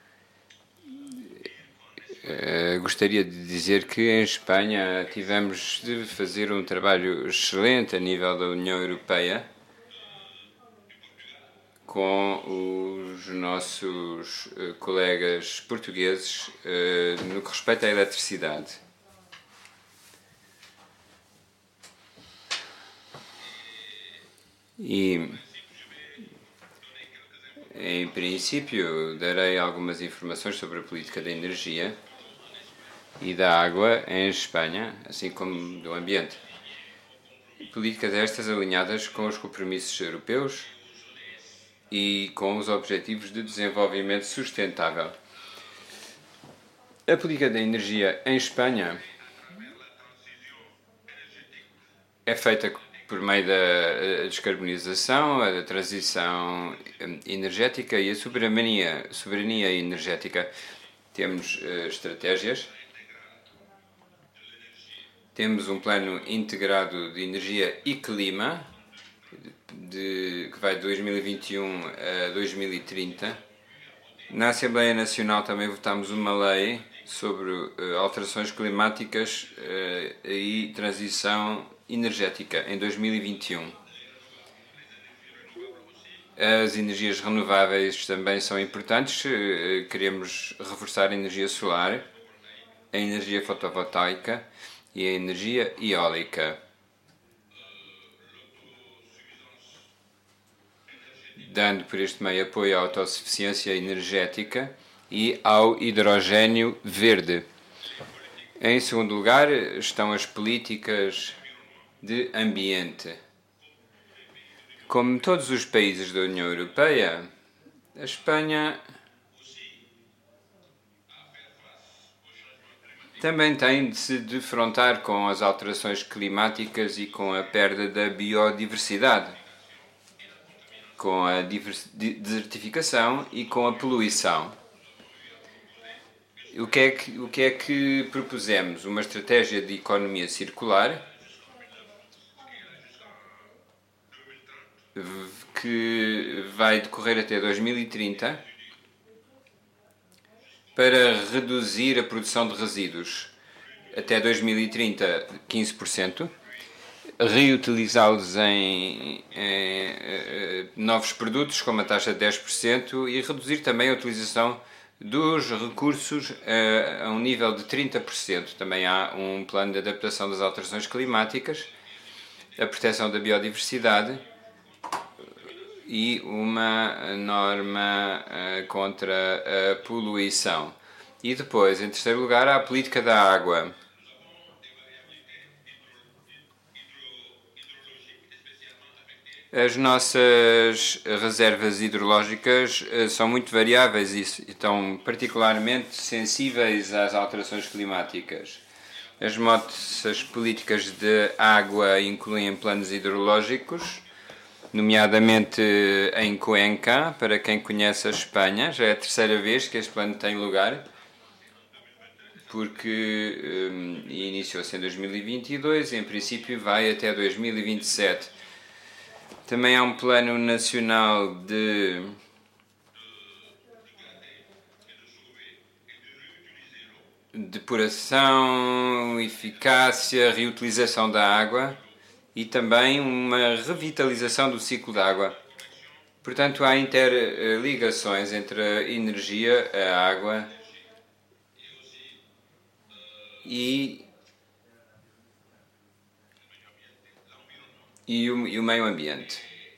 Uh, gostaria de dizer que em Espanha tivemos de fazer um trabalho excelente a nível da União Europeia com os nossos uh, colegas portugueses uh, no que respeita à eletricidade. E, em princípio, darei algumas informações sobre a política da energia e da água em Espanha, assim como do ambiente. Políticas estas alinhadas com os compromissos europeus e com os Objetivos de Desenvolvimento Sustentável. A política da energia em Espanha é feita por meio da descarbonização, a transição energética e a soberania, soberania energética. Temos uh, estratégias, temos um plano integrado de energia e clima, de, que vai de dois mil e vinte e um a dois mil e trinta. Na Assembleia Nacional também votámos uma lei sobre uh, alterações climáticas uh, e transição energética em dois mil e vinte e um. As energias renováveis também são importantes. Uh, queremos reforçar a energia solar, a energia fotovoltaica e a energia eólica. Dando por este meio apoio à autossuficiência energética e ao hidrogênio verde. Em segundo lugar, estão as políticas de ambiente. Como todos os países da União Europeia, a Espanha também tem de se defrontar com as alterações climáticas e com a perda da biodiversidade, com a desertificação e com a poluição. O que é que, o que é que propusemos? Uma estratégia de economia circular que vai decorrer até dois mil e trinta para reduzir a produção de resíduos. Até dois mil e trinta, quinze por cento. Reutilizá-los em, em, em novos produtos com uma taxa de dez por cento e reduzir também a utilização dos recursos a, a um nível de trinta por cento. Também há um plano de adaptação das alterações climáticas, a proteção da biodiversidade e uma norma uh, contra a poluição. E depois, em terceiro lugar, há a política da água. As nossas reservas hidrológicas uh, são muito variáveis e estão particularmente sensíveis às alterações climáticas. As nossas políticas de água incluem planos hidrológicos, nomeadamente em Cuenca, para quem conhece a Espanha. Já é a terceira vez que este plano tem lugar, porque um, iniciou-se em dois mil e vinte e dois e em princípio vai até dois mil e vinte e sete. Também há um plano nacional de depuração, eficácia, reutilização da água e também uma revitalização do ciclo da água. Portanto, há interligações entre a energia, a água e, e, o, e o meio ambiente.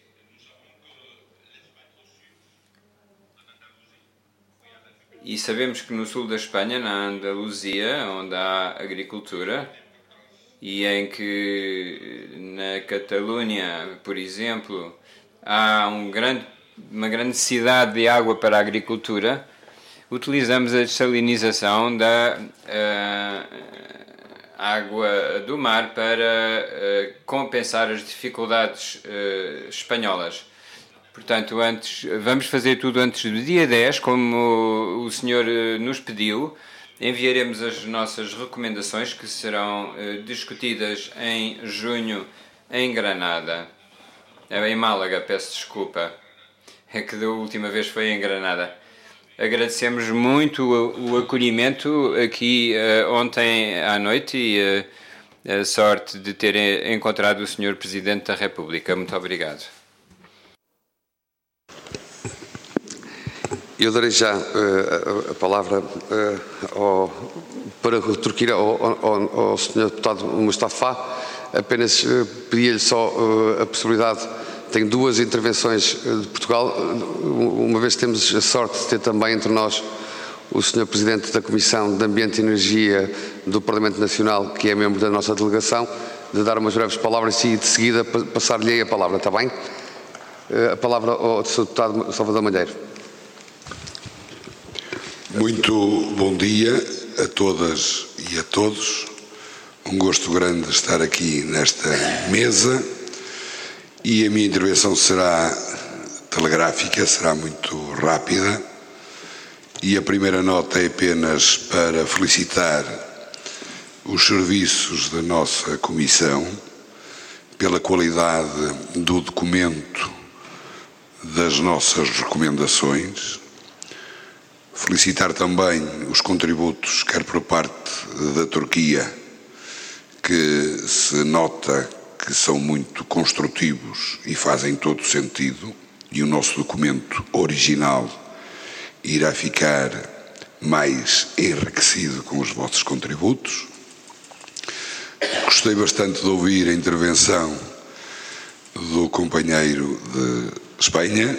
E sabemos que no sul da Espanha, na Andaluzia, onde há agricultura, e em que na Catalunha, por exemplo, há um grande, uma grande necessidade de água para a agricultura, utilizamos a desalinização da uh, água do mar para uh, compensar as dificuldades uh, espanholas. Portanto, antes, vamos fazer tudo antes do dia dez, como o senhor uh, nos pediu. Enviaremos as nossas recomendações, que serão uh, discutidas em junho em Granada. Em Málaga, peço desculpa. É que da última vez foi em Granada. Agradecemos muito o, o acolhimento aqui uh, ontem à noite e uh, a sorte de ter encontrado o senhor Presidente da República. Muito obrigado. Eu darei já uh, a palavra uh, ao, para retorquir ao, ao, ao senhor Deputado Mustafa. Apenas uh, pedia-lhe só uh, a possibilidade, tenho duas intervenções uh, de Portugal, uh, uma vez temos a sorte de ter também entre nós o senhor Presidente da Comissão de Ambiente e Energia do Parlamento Nacional, que é membro da nossa delegação, de dar umas breves palavras e de seguida passar-lhe a palavra, está bem? Uh, a palavra ao senhor Deputado Salvador Malheiro. Muito bom dia a todas e a todos. Um gosto grande estar aqui nesta mesa e a minha intervenção será telegráfica, será muito rápida e a primeira nota é apenas para felicitar os serviços da nossa Comissão pela qualidade do documento das nossas recomendações. Felicitar também os contributos, quer por parte da Turquia, que se nota que são muito construtivos e fazem todo sentido, e o nosso documento original irá ficar mais enriquecido com os vossos contributos. Gostei bastante de ouvir a intervenção do companheiro de Espanha,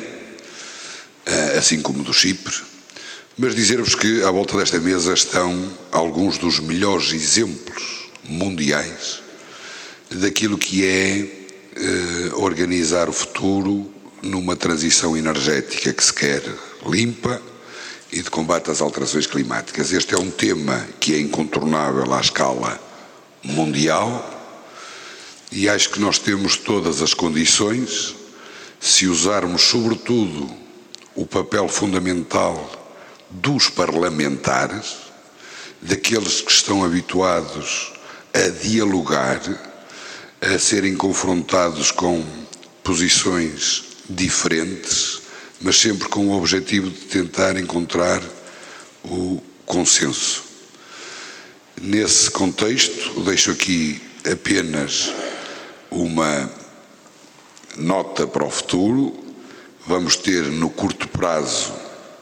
assim como do Chipre, mas dizer-vos que à volta desta mesa estão alguns dos melhores exemplos mundiais daquilo que é eh, organizar o futuro numa transição energética que se quer limpa e de combate às alterações climáticas. Este é um tema que é incontornável à escala mundial e acho que nós temos todas as condições, se usarmos sobretudo o papel fundamental dos parlamentares, daqueles que estão habituados a dialogar, a serem confrontados com posições diferentes, mas sempre com o objetivo de tentar encontrar o consenso. Nesse contexto, deixo aqui apenas uma nota para o futuro. Vamos ter no curto prazo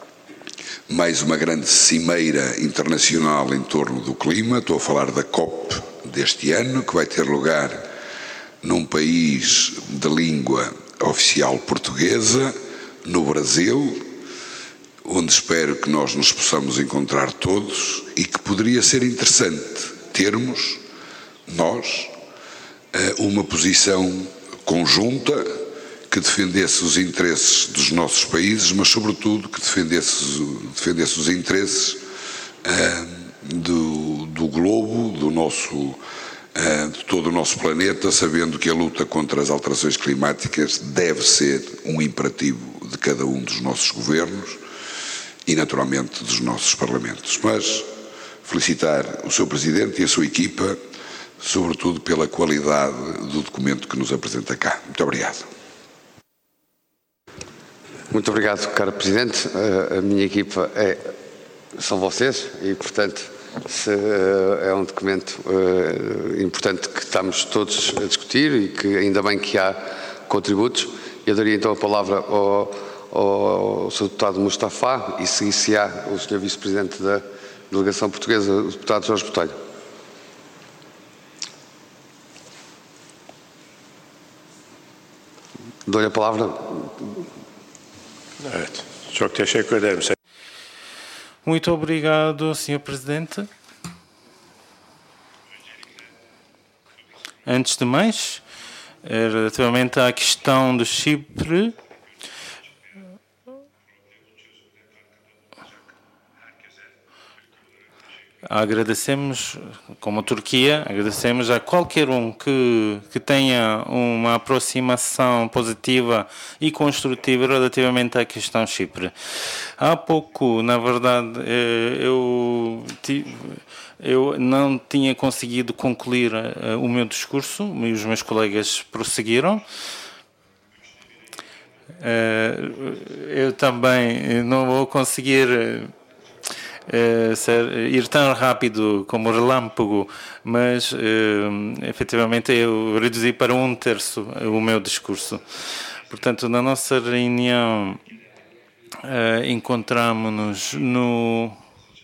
mais uma grande cimeira internacional em torno do clima. Estou a falar da COP deste ano, que vai ter lugar num país de língua oficial portuguesa, no Brasil, onde espero que nós nos possamos encontrar todos e que poderia ser interessante termos, nós, uma posição conjunta que defendesse os interesses dos nossos países, mas sobretudo que defendesse, defendesse os interesses uh, do, do globo, do nosso, uh, de todo o nosso planeta, sabendo que a luta contra as alterações climáticas deve ser um imperativo de cada um dos nossos governos e, naturalmente, dos nossos parlamentos. Mas felicitar o seu Presidente e a sua equipa, sobretudo pela qualidade do documento que nos apresenta cá. Muito obrigado. Muito obrigado, caro Presidente. Uh, a minha equipa é, são vocês e, portanto, se, uh, é um documento uh, importante que estamos todos a discutir e que ainda bem que há contributos Eu daria então a palavra ao, ao senhor Deputado Mustafa e seguir-se-á o senhor Vice-Presidente da Delegação Portuguesa, o Deputado Jorge Botelho. Dou-lhe a palavra. Muito obrigado, senhor Presidente. Antes de mais, relativamente à questão do Chipre, agradecemos, como a Turquia, agradecemos a qualquer um que, que tenha uma aproximação positiva e construtiva relativamente à questão Chipre. Há pouco, na verdade, eu, eu não tinha conseguido concluir o meu discurso e os meus colegas prosseguiram. Eu também não vou conseguir Uh, ser, ir tão rápido como relâmpago, mas uh, efetivamente eu reduzi para um terço o meu discurso. Portanto, na nossa reunião uh, encontramos-nos no...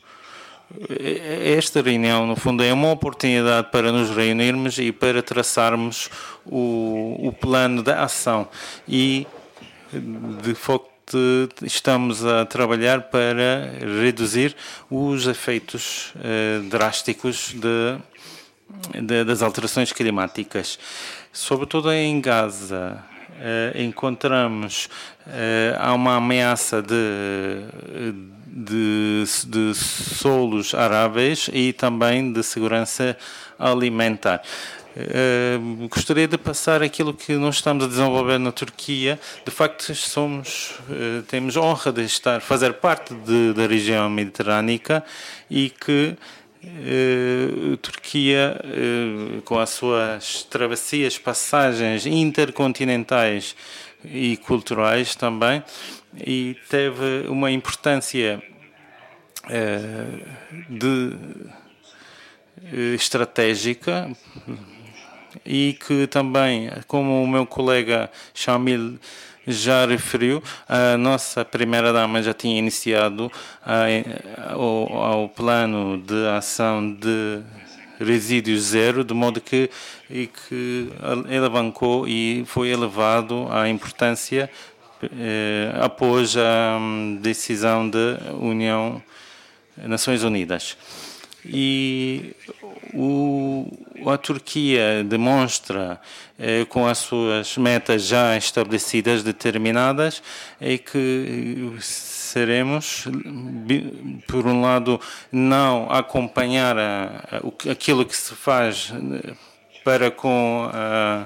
Esta reunião, no fundo, é uma oportunidade para nos reunirmos e para traçarmos o, o plano de ação e, de foco, estamos a trabalhar para reduzir os efeitos eh, drásticos de, de, das alterações climáticas. Sobretudo em Gaza, eh, encontramos eh, há uma ameaça de, de, de solos aráveis e também de segurança alimentar. Uh, gostaria de passar aquilo que nós estamos a desenvolver na Turquia. De facto, somos, uh, temos honra de estar, fazer parte de, da região mediterrânica e que uh, a Turquia, uh, com as suas travessias, passagens intercontinentais e culturais também, e teve uma importância uh, de, uh, estratégica, e que também, como o meu colega Shamil já referiu, a nossa primeira-dama já tinha iniciado a, ao, ao plano de ação de resíduos zero, de modo que, e que alavancou e foi elevado à importância eh, após a decisão da União Nações Unidas. E o, a Turquia demonstra, eh, com as suas metas já estabelecidas, determinadas, é que seremos, por um lado, não acompanhar a, a, aquilo que se faz para com a,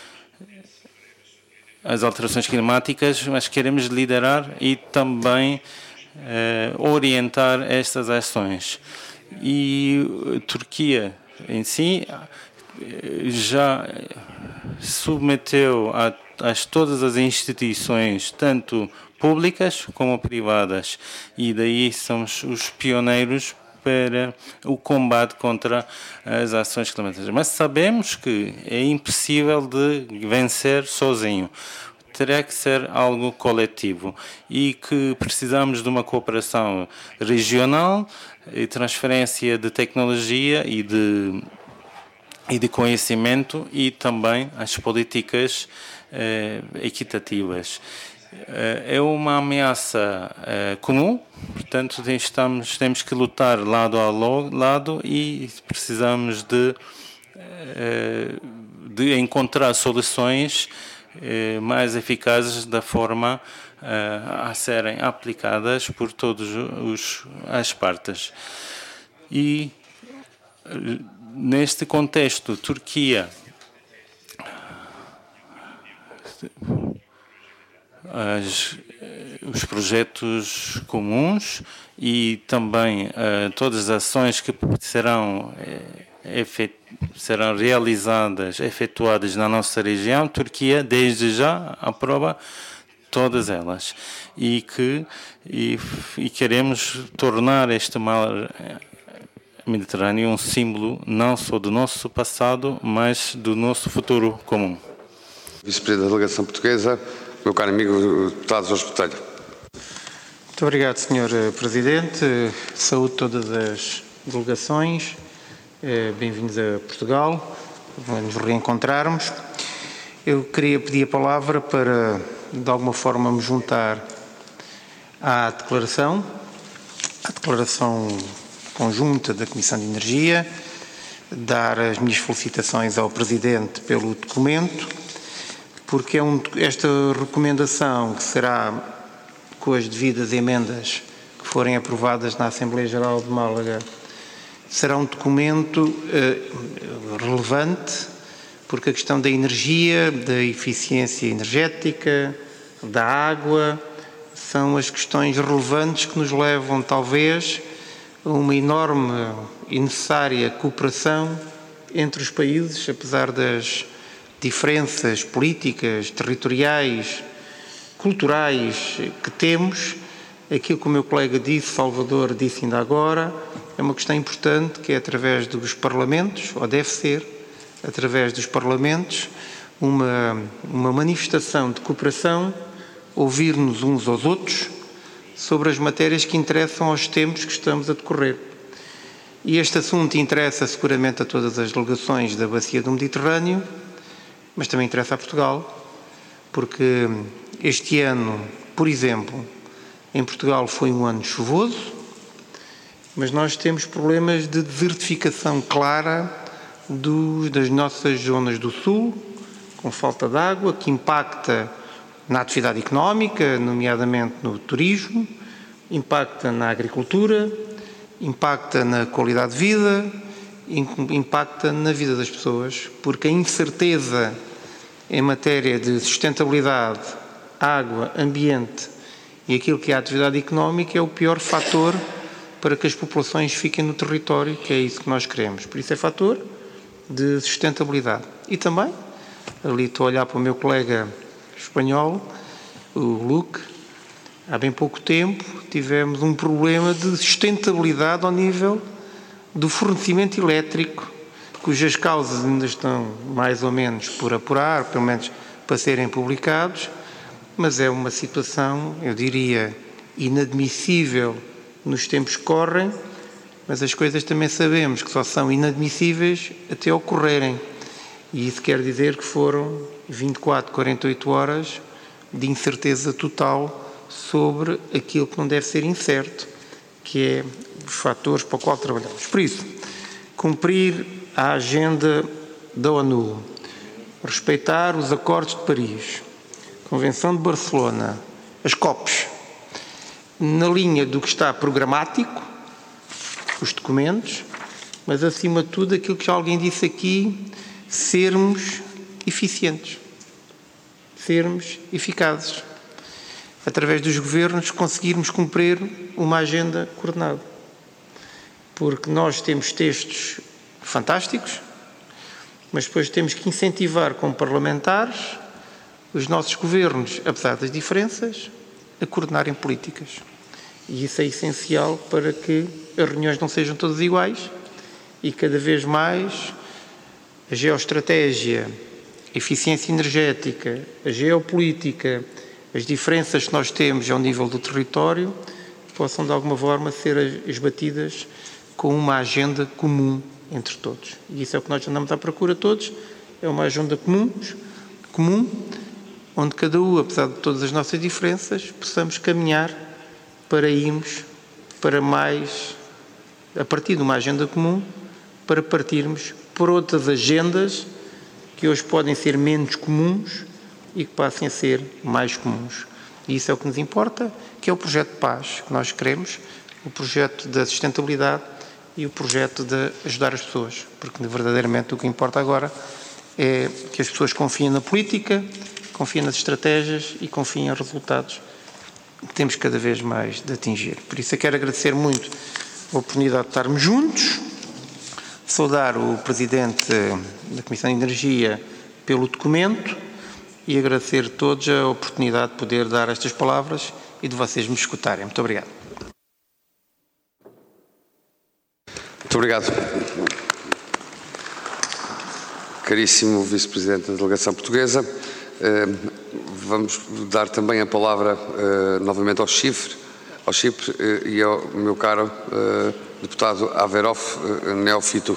as alterações climáticas, mas queremos liderar e também eh, orientar estas ações. E a Turquia em si já submeteu a, a todas as instituições, tanto públicas como privadas, e daí somos os pioneiros para o combate contra as ações climáticas. Mas sabemos que é impossível de vencer sozinho. Terá que ser algo coletivo e que precisamos de uma cooperação regional e transferência de tecnologia e de, e de conhecimento e também as políticas eh, equitativas. Eh, é uma ameaça eh, comum, portanto estamos, temos que lutar lado a lado e precisamos de, eh, de encontrar soluções eh, mais eficazes da forma a serem aplicadas por todas as partes. E, neste contexto, Turquia as, os projetos comuns e também uh, todas as ações que serão, efet, serão realizadas, efetuadas na nossa região, Turquia, desde já, aprova todas elas, e que e, e queremos tornar este mar Mediterrâneo um símbolo não só do nosso passado, mas do nosso futuro comum. Vice-Presidente da Delegação Portuguesa, meu caro amigo deputado Jorge Botelho. Muito obrigado, senhor Presidente. Saúde todas as delegações. Bem-vindos a Portugal. Nos reencontrarmos. Eu queria pedir a palavra para, de alguma forma, me juntar à declaração, à declaração conjunta da Comissão de Energia, dar as minhas felicitações ao Presidente pelo documento, porque é um, esta recomendação, que será com as devidas emendas que forem aprovadas na Assembleia Geral de Málaga, será um documento eh, relevante, porque a questão da energia, da eficiência energética, da água, são as questões relevantes que nos levam, talvez, a uma enorme e necessária cooperação entre os países, apesar das diferenças políticas, territoriais, culturais que temos. Aquilo que o meu colega disse, Salvador disse ainda agora, é uma questão importante, que é através dos parlamentos, ou deve ser, através dos parlamentos, uma, uma manifestação de cooperação, ouvir-nos uns aos outros sobre as matérias que interessam aos tempos que estamos a decorrer. E este assunto interessa seguramente a todas as delegações da Bacia do Mediterrâneo, mas também interessa a Portugal, porque este ano, por exemplo, em Portugal foi um ano chuvoso, mas nós temos problemas de desertificação clara do, das nossas zonas do Sul, com falta de água, que impacta na atividade económica, nomeadamente no turismo, impacta na agricultura, impacta na qualidade de vida, impacta na vida das pessoas, porque a incerteza em matéria de sustentabilidade, água, ambiente e aquilo que é a atividade económica é o pior fator para que as populações fiquem no território, que é isso que nós queremos. Por isso é fator de sustentabilidade. E também, ali estou a olhar para o meu colega espanhol, o Luque, há bem pouco tempo tivemos um problema de sustentabilidade ao nível do fornecimento elétrico, cujas causas ainda estão mais ou menos por apurar, pelo menos para serem publicados, mas é uma situação, eu diria, inadmissível nos tempos que correm, mas as coisas também sabemos que só são inadmissíveis até ocorrerem. E isso quer dizer que foram vinte e quatro, quarenta e oito horas de incerteza total sobre aquilo que não deve ser incerto, que é os fatores para os quais trabalhamos. Por isso, cumprir a agenda da ONU, respeitar os acordos de Paris, Convenção de Barcelona, as COPs, na linha do que está programático, os documentos, mas acima de tudo aquilo que já alguém disse aqui, sermos eficientes, sermos eficazes, através dos governos conseguirmos cumprir uma agenda coordenada. Porque nós temos textos fantásticos, mas depois temos que incentivar como parlamentares os nossos governos, apesar das diferenças, a coordenarem políticas. E isso é essencial para que as reuniões não sejam todas iguais e cada vez mais a geoestratégia, a eficiência energética, a geopolítica, as diferenças que nós temos ao nível do território possam de alguma forma ser esbatidas com uma agenda comum entre todos. E isso é o que nós andamos à procura todos, é uma agenda comum, comum, onde cada um, apesar de todas as nossas diferenças, possamos caminhar para irmos para mais, a partir de uma agenda comum, para partirmos por outras agendas que hoje podem ser menos comuns e que passem a ser mais comuns. E isso é o que nos importa, que é o projeto de paz que nós queremos, o projeto da sustentabilidade e o projeto de ajudar as pessoas, porque verdadeiramente o que importa agora é que as pessoas confiem na política, confiem nas estratégias e confiem em resultados que temos cada vez mais de atingir. Por isso eu quero agradecer muito a oportunidade de estarmos juntos, saudar o Presidente da Comissão de Energia pelo documento e agradecer a todos a oportunidade de poder dar estas palavras e de vocês me escutarem. Muito obrigado. Muito obrigado. Caríssimo Vice-Presidente da Delegação Portuguesa, vamos dar também a palavra uh, novamente ao Chipre, ao Chipre uh, e ao meu caro uh, deputado Averof uh, Neofito.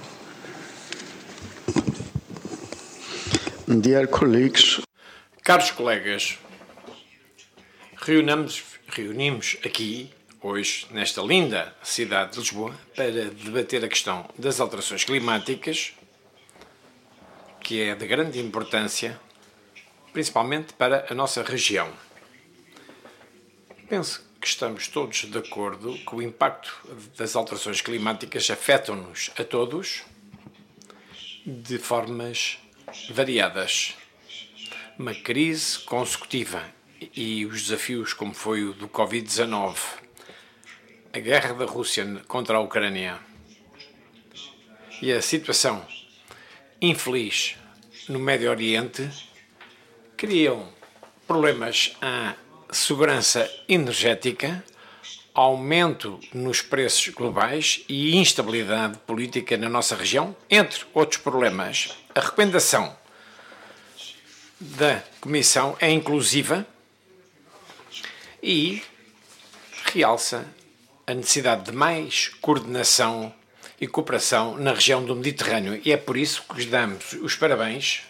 Dear colleagues, caros colegas, reunamos, reunimos aqui hoje, nesta linda cidade de Lisboa, para debater a questão das alterações climáticas, que é de grande importância, principalmente para a nossa região. Penso que estamos todos de acordo que o impacto das alterações climáticas afetam-nos a todos de formas variadas. Uma crise consecutiva e os desafios como foi o do Covid dezanove, a guerra da Rússia contra a Ucrânia e a situação infeliz no Médio Oriente criam problemas à segurança energética, aumento nos preços globais e instabilidade política na nossa região, entre outros problemas. A recomendação da Comissão é inclusiva e realça a necessidade de mais coordenação e cooperação na região do Mediterrâneo. E é por isso que lhes damos os parabéns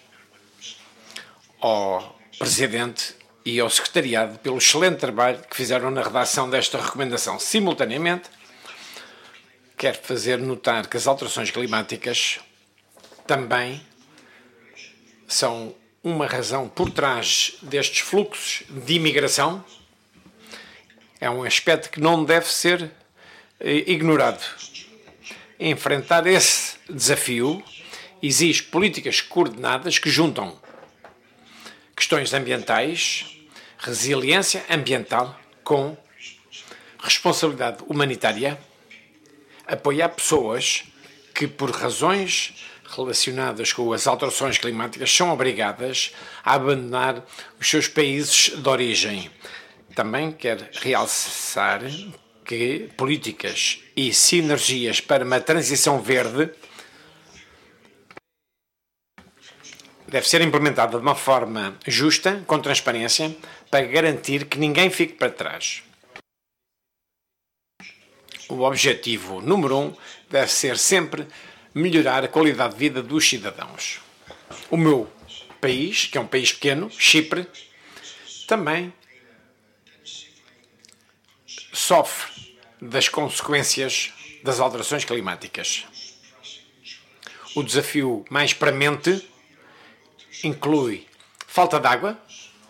ao Presidente e ao Secretariado pelo excelente trabalho que fizeram na redação desta recomendação. Simultaneamente, quero fazer notar que as alterações climáticas também são uma razão por trás destes fluxos de imigração. É um aspecto que não deve ser eh, ignorado. Enfrentar esse desafio exige políticas coordenadas que juntam questões ambientais, resiliência ambiental com responsabilidade humanitária, apoiar pessoas que, por razões relacionadas com as alterações climáticas, são obrigadas a abandonar os seus países de origem. Também quero realçar que políticas e sinergias para uma transição verde deve ser implementada de uma forma justa, com transparência, para garantir que ninguém fique para trás. O objetivo número um deve ser sempre melhorar a qualidade de vida dos cidadãos. O meu país, que é um país pequeno, Chipre, também sofre das consequências das alterações climáticas. O desafio mais premente inclui falta de água,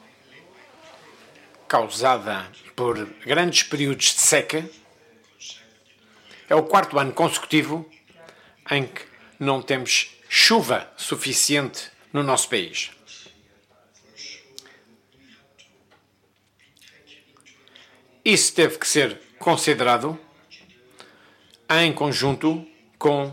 causada por grandes períodos de seca. É o quarto ano consecutivo em que não temos chuva suficiente no nosso país. Isso teve que ser considerado em conjunto com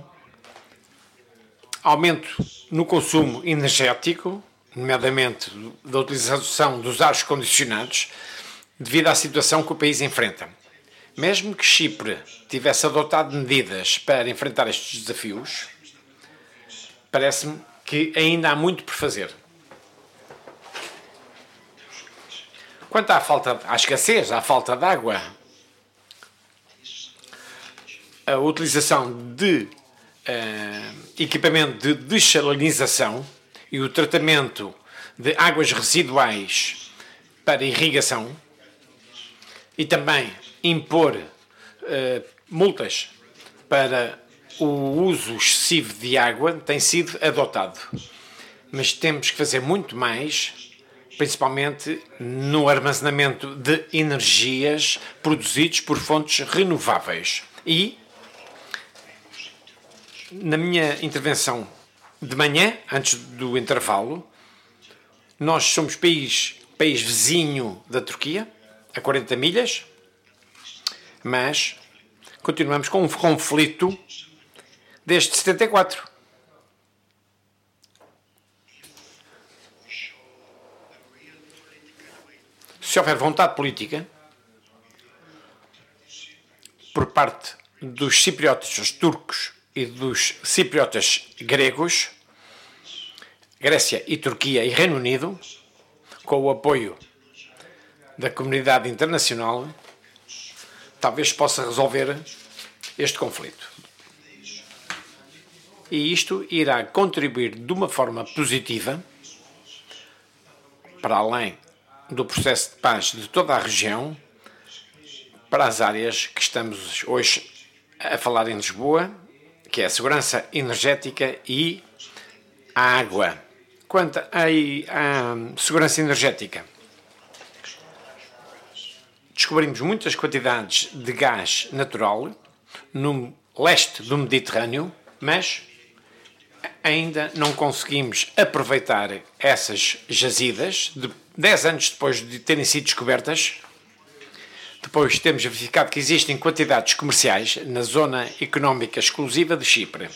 aumento no consumo energético, nomeadamente da utilização dos ares condicionados, devido à situação que o país enfrenta. Mesmo que Chipre tivesse adotado medidas para enfrentar estes desafios, parece-me que ainda há muito por fazer. Quanto à falta, à escassez, à falta de água, a utilização de uh, equipamento de dessalinização e o tratamento de águas residuais para irrigação e também impor uh, multas para o uso excessivo de água tem sido adotado. Mas temos que fazer muito mais, principalmente no armazenamento de energias produzidas por fontes renováveis. E, na minha intervenção de manhã, antes do intervalo, nós somos país, país vizinho da Turquia, a quarenta milhas, mas continuamos com um conflito desde setenta e quatro. Se houver vontade política por parte dos cipriotas turcos e dos cipriotas gregos, Grécia e Turquia e Reino Unido, com o apoio da comunidade internacional, talvez possa resolver este conflito. E isto irá contribuir de uma forma positiva para além do processo de paz de toda a região, para as áreas que estamos hoje a falar em Lisboa, que é a segurança energética e a água. Quanto à, à segurança energética, descobrimos muitas quantidades de gás natural no leste do Mediterrâneo, mas ainda não conseguimos aproveitar essas jazidas, de dez anos depois de terem sido descobertas. Depois temos verificado que existem quantidades comerciais na zona económica exclusiva de Chipre.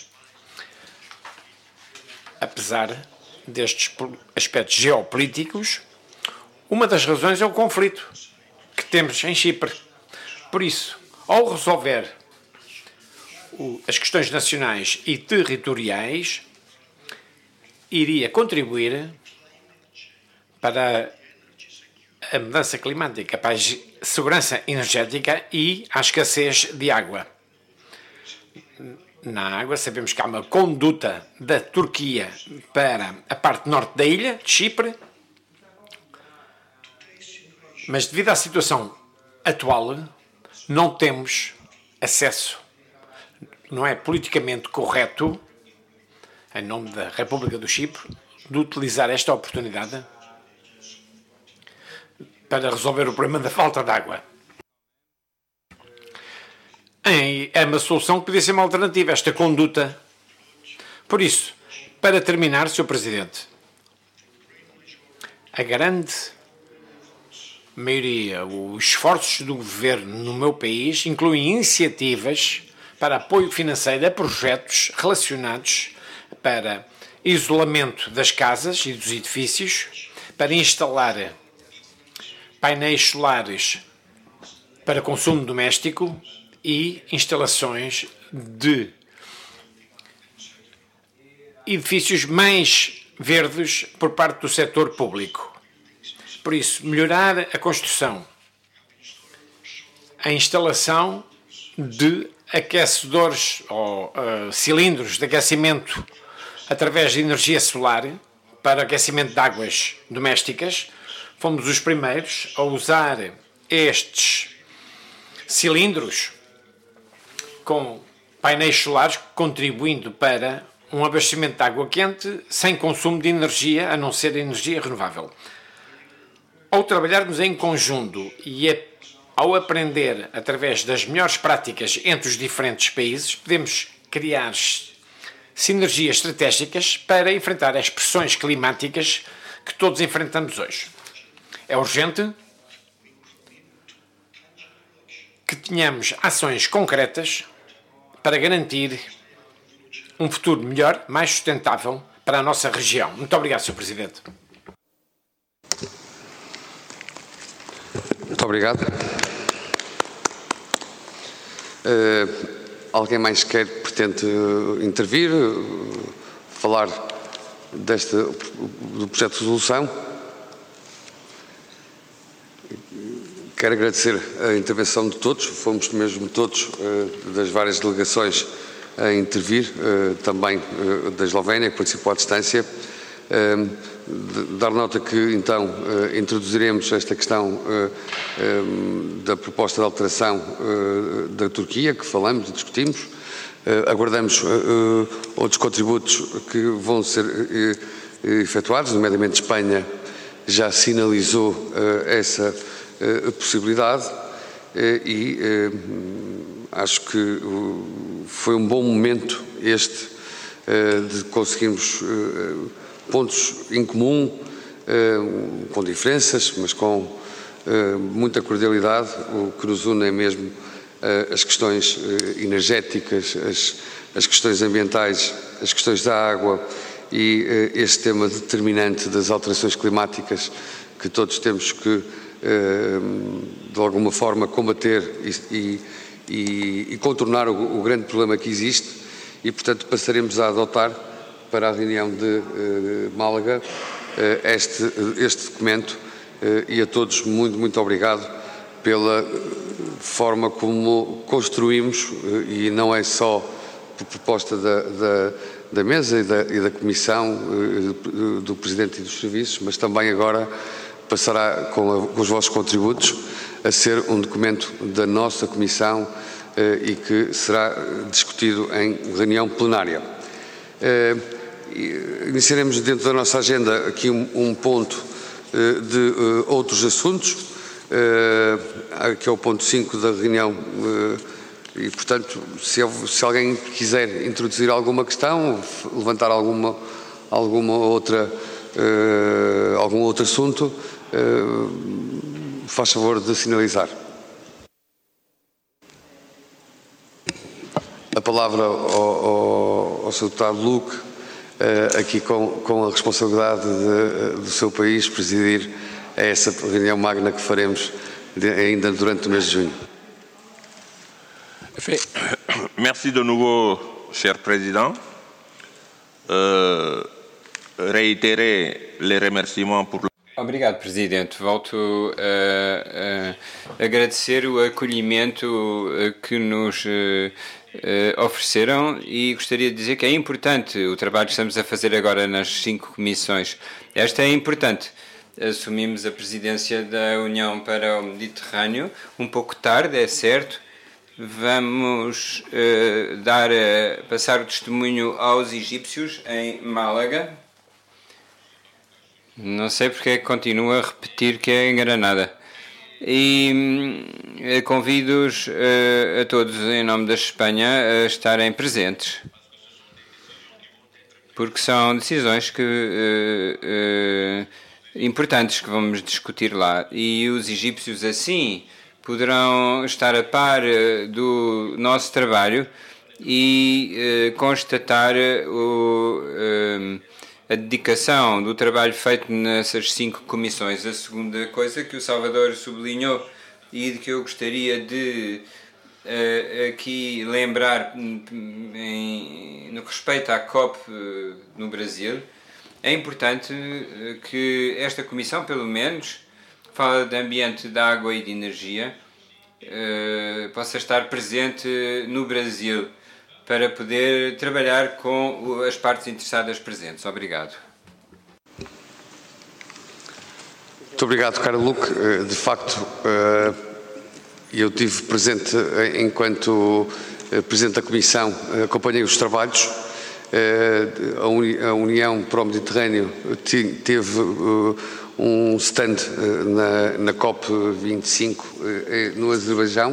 Apesar destes aspectos geopolíticos, uma das razões é o conflito que temos em Chipre. Por isso, ao resolver as questões nacionais e territoriais, iria contribuir para a mudança climática, para a segurança energética e à escassez de água. Na água, sabemos que há uma conduta da Turquia para a parte norte da ilha, de Chipre, mas devido à situação atual, não temos acesso, não é politicamente correto, em nome da República do Chipre, de utilizar esta oportunidade para resolver o problema da falta de água. É uma solução que podia ser uma alternativa, esta conduta. Por isso, para terminar, senhor Presidente, a grande maioria, os esforços do governo no meu país incluem iniciativas para apoio financeiro a projetos relacionados para isolamento das casas e dos edifícios, para instalar painéis solares para consumo doméstico e instalações de edifícios mais verdes por parte do setor público. Por isso, melhorar a construção, a instalação de aquecedores ou uh, cilindros de aquecimento através de energia solar para aquecimento de águas domésticas. Fomos os primeiros a usar estes cilindros com painéis solares, contribuindo para um abastecimento de água quente sem consumo de energia, a não ser energia renovável. Ao trabalharmos em conjunto e ao aprender através das melhores práticas entre os diferentes países, podemos criar sinergias estratégicas para enfrentar as pressões climáticas que todos enfrentamos hoje. É urgente que tenhamos ações concretas para garantir um futuro melhor, mais sustentável para a nossa região. Muito obrigado, senhor Presidente. Muito obrigado. Uh, alguém mais quer, pretende uh, intervir, uh, falar deste, do projeto de resolução? Quero agradecer a intervenção de todos, fomos mesmo todos uh, das várias delegações a intervir, uh, também uh, da Eslovénia, que participou à distância. Uh, dar nota que, então, uh, introduziremos esta questão uh, uh, da proposta de alteração uh, da Turquia, que falamos e discutimos. Uh, aguardamos uh, uh, outros contributos que vão ser uh, efetuados, nomeadamente Espanha já sinalizou uh, essa uh, possibilidade uh, e uh, acho que uh, foi um bom momento este uh, de conseguirmos uh, pontos em comum, uh, com diferenças, mas com uh, muita cordialidade. O que nos une é mesmo uh, as questões uh, energéticas, as, as questões ambientais, as questões da água e uh, este tema determinante das alterações climáticas que todos temos que, uh, de alguma forma, combater e, e, e contornar o, o grande problema que existe e, portanto, passaremos a adotar para a reunião de uh, Málaga este, este documento e a todos muito, muito obrigado pela forma como construímos, e não é só por proposta da, da, da mesa e da, e da Comissão, do Presidente e dos Serviços, mas também agora passará com, a, com os vossos contributos a ser um documento da nossa Comissão e que será discutido em reunião plenária. Iniciaremos dentro da nossa agenda aqui um, um ponto de outros assuntos, que é o ponto cinco da reunião, e portanto, se, se alguém quiser introduzir alguma questão, levantar alguma, alguma outra, algum outro assunto, faz favor de sinalizar. A palavra ao, ao, ao senhor Deputado Luque, aqui com, com a responsabilidade de, do seu país presidir a essa reunião magna que faremos de, ainda durante o mês de junho. Merci de nouveau, cher Président. Euh, réitérer les remerciements pour... Obrigado, Presidente. Volto a, a agradecer o acolhimento que nos ofereceram e gostaria de dizer que é importante o trabalho que estamos a fazer agora nas cinco comissões. Esta é importante. Assumimos a presidência da União para o Mediterrâneo, um pouco tarde, é certo. Vamos uh, dar, uh, passar o testemunho aos egípcios em Málaga. Não sei porque é que continua a repetir que é em Granada. E uh, convido-os uh, a todos, em nome da Espanha, a estarem presentes. Porque são decisões que, uh, uh, importantes que vamos discutir lá. E os egípcios, assim, poderão estar a par do nosso trabalho e uh, constatar o, uh, a dedicação do trabalho feito nessas cinco comissões. A segunda coisa que o Salvador sublinhou e de que eu gostaria de uh, aqui lembrar em, no que respeita à COP uh, no Brasil, é importante uh, que esta comissão, pelo menos, fala de ambiente, de água e de energia, uh, possa estar presente no Brasil para poder trabalhar com as partes interessadas presentes. Obrigado. Muito obrigado, caro Luque. De facto, eu estive presente enquanto Presidente da Comissão, acompanhei os trabalhos. A União para o Mediterrâneo teve um stand na, na COP vinte e cinco no Azerbaijão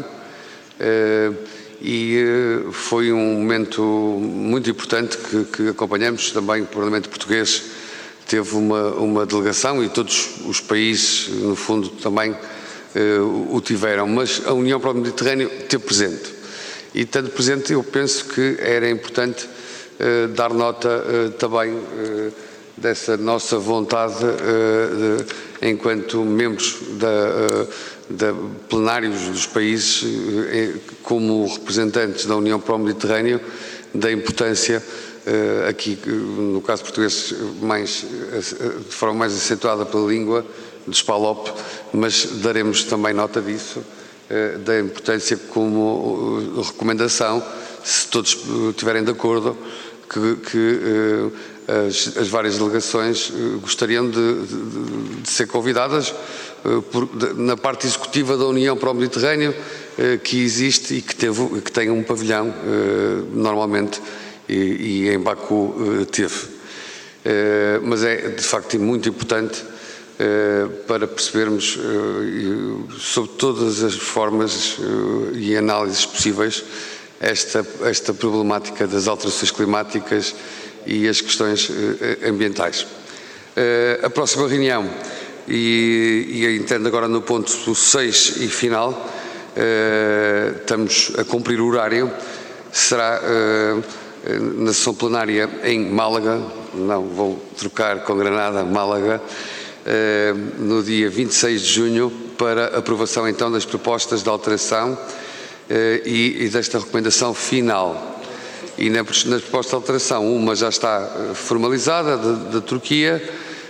e foi um momento muito importante que, que acompanhamos. Também o Parlamento Português teve uma, uma delegação e todos os países, no fundo, também o tiveram, mas a União para o Mediterrâneo esteve presente. E estando presente, eu penso que era importante uh, dar nota uh, também uh, dessa nossa vontade, uh, de, enquanto membros da, uh, da plenários dos países, uh, como representantes da União para o Mediterrâneo, da importância, uh, aqui no caso português, mais, uh, de forma mais acentuada pela língua, dos PALOP, mas daremos também nota disso, uh, da importância como uh, recomendação, se todos estiverem de acordo, que, que uh, as, as várias delegações uh, gostariam de, de, de ser convidadas uh, por, de, na parte executiva da União para o Mediterrâneo, uh, que existe e que, teve, que tem um pavilhão, uh, normalmente, e, e em Baku uh, teve. Uh, mas é, de facto, muito importante Uh, para percebermos uh, sobre todas as formas uh, e análises possíveis esta, esta problemática das alterações climáticas e as questões uh, ambientais. Uh, a próxima reunião, e, e entendo agora no ponto seis e final, uh, estamos a cumprir o horário, será uh, na sessão plenária em Málaga, não vou trocar com Granada, Málaga, no dia vinte e seis de junho, para aprovação então das propostas de alteração e, e desta recomendação final. E na, na proposta de alteração, uma já está formalizada, da Turquia,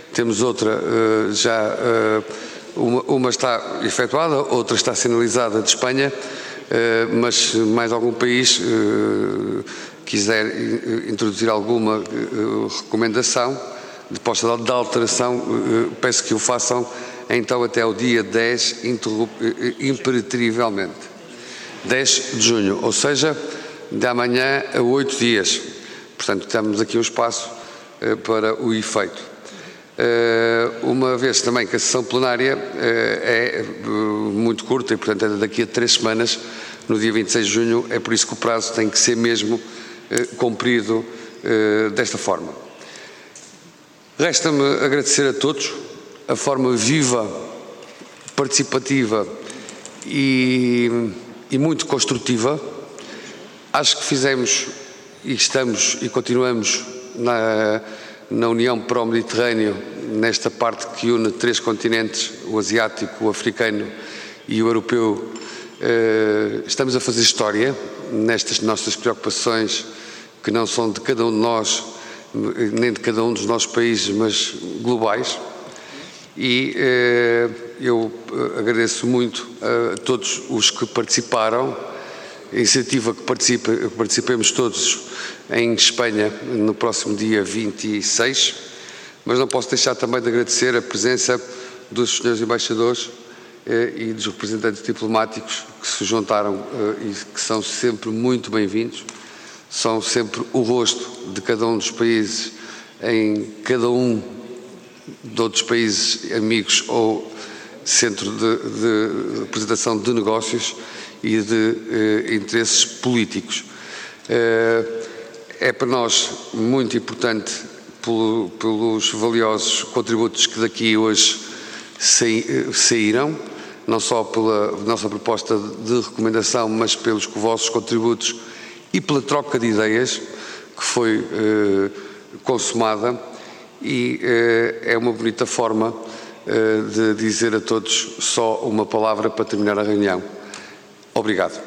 temos outra já, uma, uma está efetuada, outra está sinalizada de Espanha, mas mais algum país quiser introduzir alguma recomendação de posta de alteração, peço que o façam então até ao dia dez, imperativamente. dez de junho, ou seja, de amanhã a oito dias. Portanto, temos aqui um espaço uh, para o efeito. Uh, uma vez também que a sessão plenária uh, é uh, muito curta e, portanto, é daqui a três semanas, no dia vinte e seis de junho, é por isso que o prazo tem que ser mesmo uh, cumprido uh, desta forma. Resta-me agradecer a todos a forma viva, participativa e, e muito construtiva. Acho que fizemos e estamos e continuamos na, na União para o Mediterrâneo, nesta parte que une três continentes, o asiático, o africano e o europeu. Estamos a fazer história nestas nossas preocupações, que não são de cada um de nós, nem de cada um dos nossos países, mas globais. E eh, eu agradeço muito a todos os que participaram, a iniciativa que, participa, que participemos todos em Espanha no próximo dia vinte e seis, mas não posso deixar também de agradecer a presença dos senhores embaixadores eh, e dos representantes diplomáticos que se juntaram eh, e que são sempre muito bem-vindos, são sempre o rosto de cada um dos países em cada um de outros países amigos ou centro de, de representação de negócios e de eh, interesses políticos. Eh, é para nós muito importante pelo, pelos valiosos contributos que daqui hoje saíram, não só pela nossa proposta de recomendação, mas pelos vossos contributos e pela troca de ideias que foi eh, consumada. E eh, é uma bonita forma eh, de dizer a todos só uma palavra para terminar a reunião. Obrigado.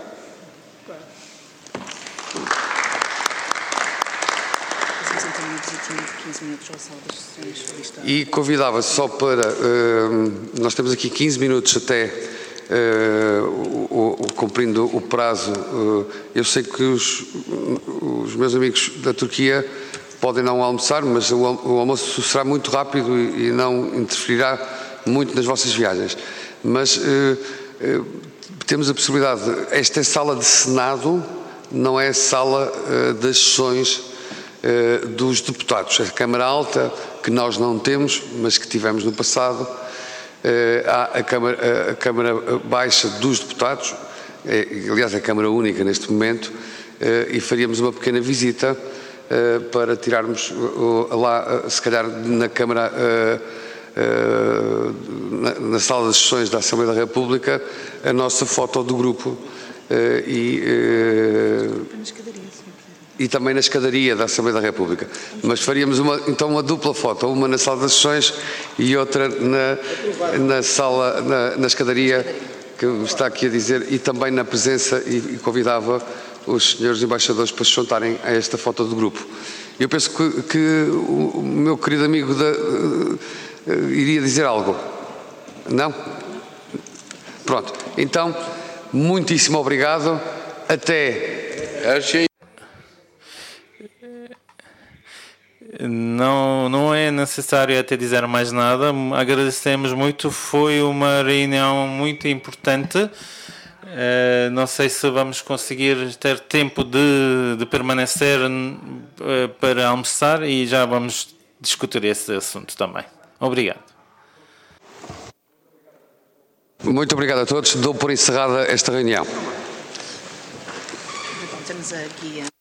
E convidava só para... Eh, nós temos aqui quinze minutos até, eh, o, o, cumprindo o prazo. Eh, eu sei que os, os meus amigos da Turquia podem não almoçar, mas o, o almoço será muito rápido e, e não interferirá muito nas vossas viagens. Mas eh, eh, temos a possibilidade, esta é sala de Senado, não é sala eh, das sessões eh, dos deputados. A Câmara Alta, que nós não temos, mas que tivemos no passado, eh, há a Câmara, a Câmara Baixa dos Deputados, eh, aliás, a Câmara Única neste momento, eh, e faríamos uma pequena visita Uh, para tirarmos uh, lá, uh, se calhar na Câmara, uh, uh, na, na sala das sessões da Assembleia da República, a nossa foto do grupo uh, e, uh, e também na escadaria da Assembleia da República. Mas faríamos uma, então uma dupla foto, uma na sala das sessões e outra na, na sala, na, na escadaria, que está aqui a dizer, e também na presença, e, e convidava os senhores embaixadores para se juntarem a esta foto do grupo. Eu penso que, que o meu querido amigo da, uh, uh, iria dizer algo. Não? Pronto. Então, muitíssimo obrigado. Até... Não, não é necessário até dizer mais nada. Agradecemos muito. Foi uma reunião muito importante. Uh, não sei se vamos conseguir ter tempo de, de permanecer uh, para almoçar e já vamos discutir esse assunto também. Obrigado. Muito obrigado a todos. Dou por encerrada esta reunião. Temos aqui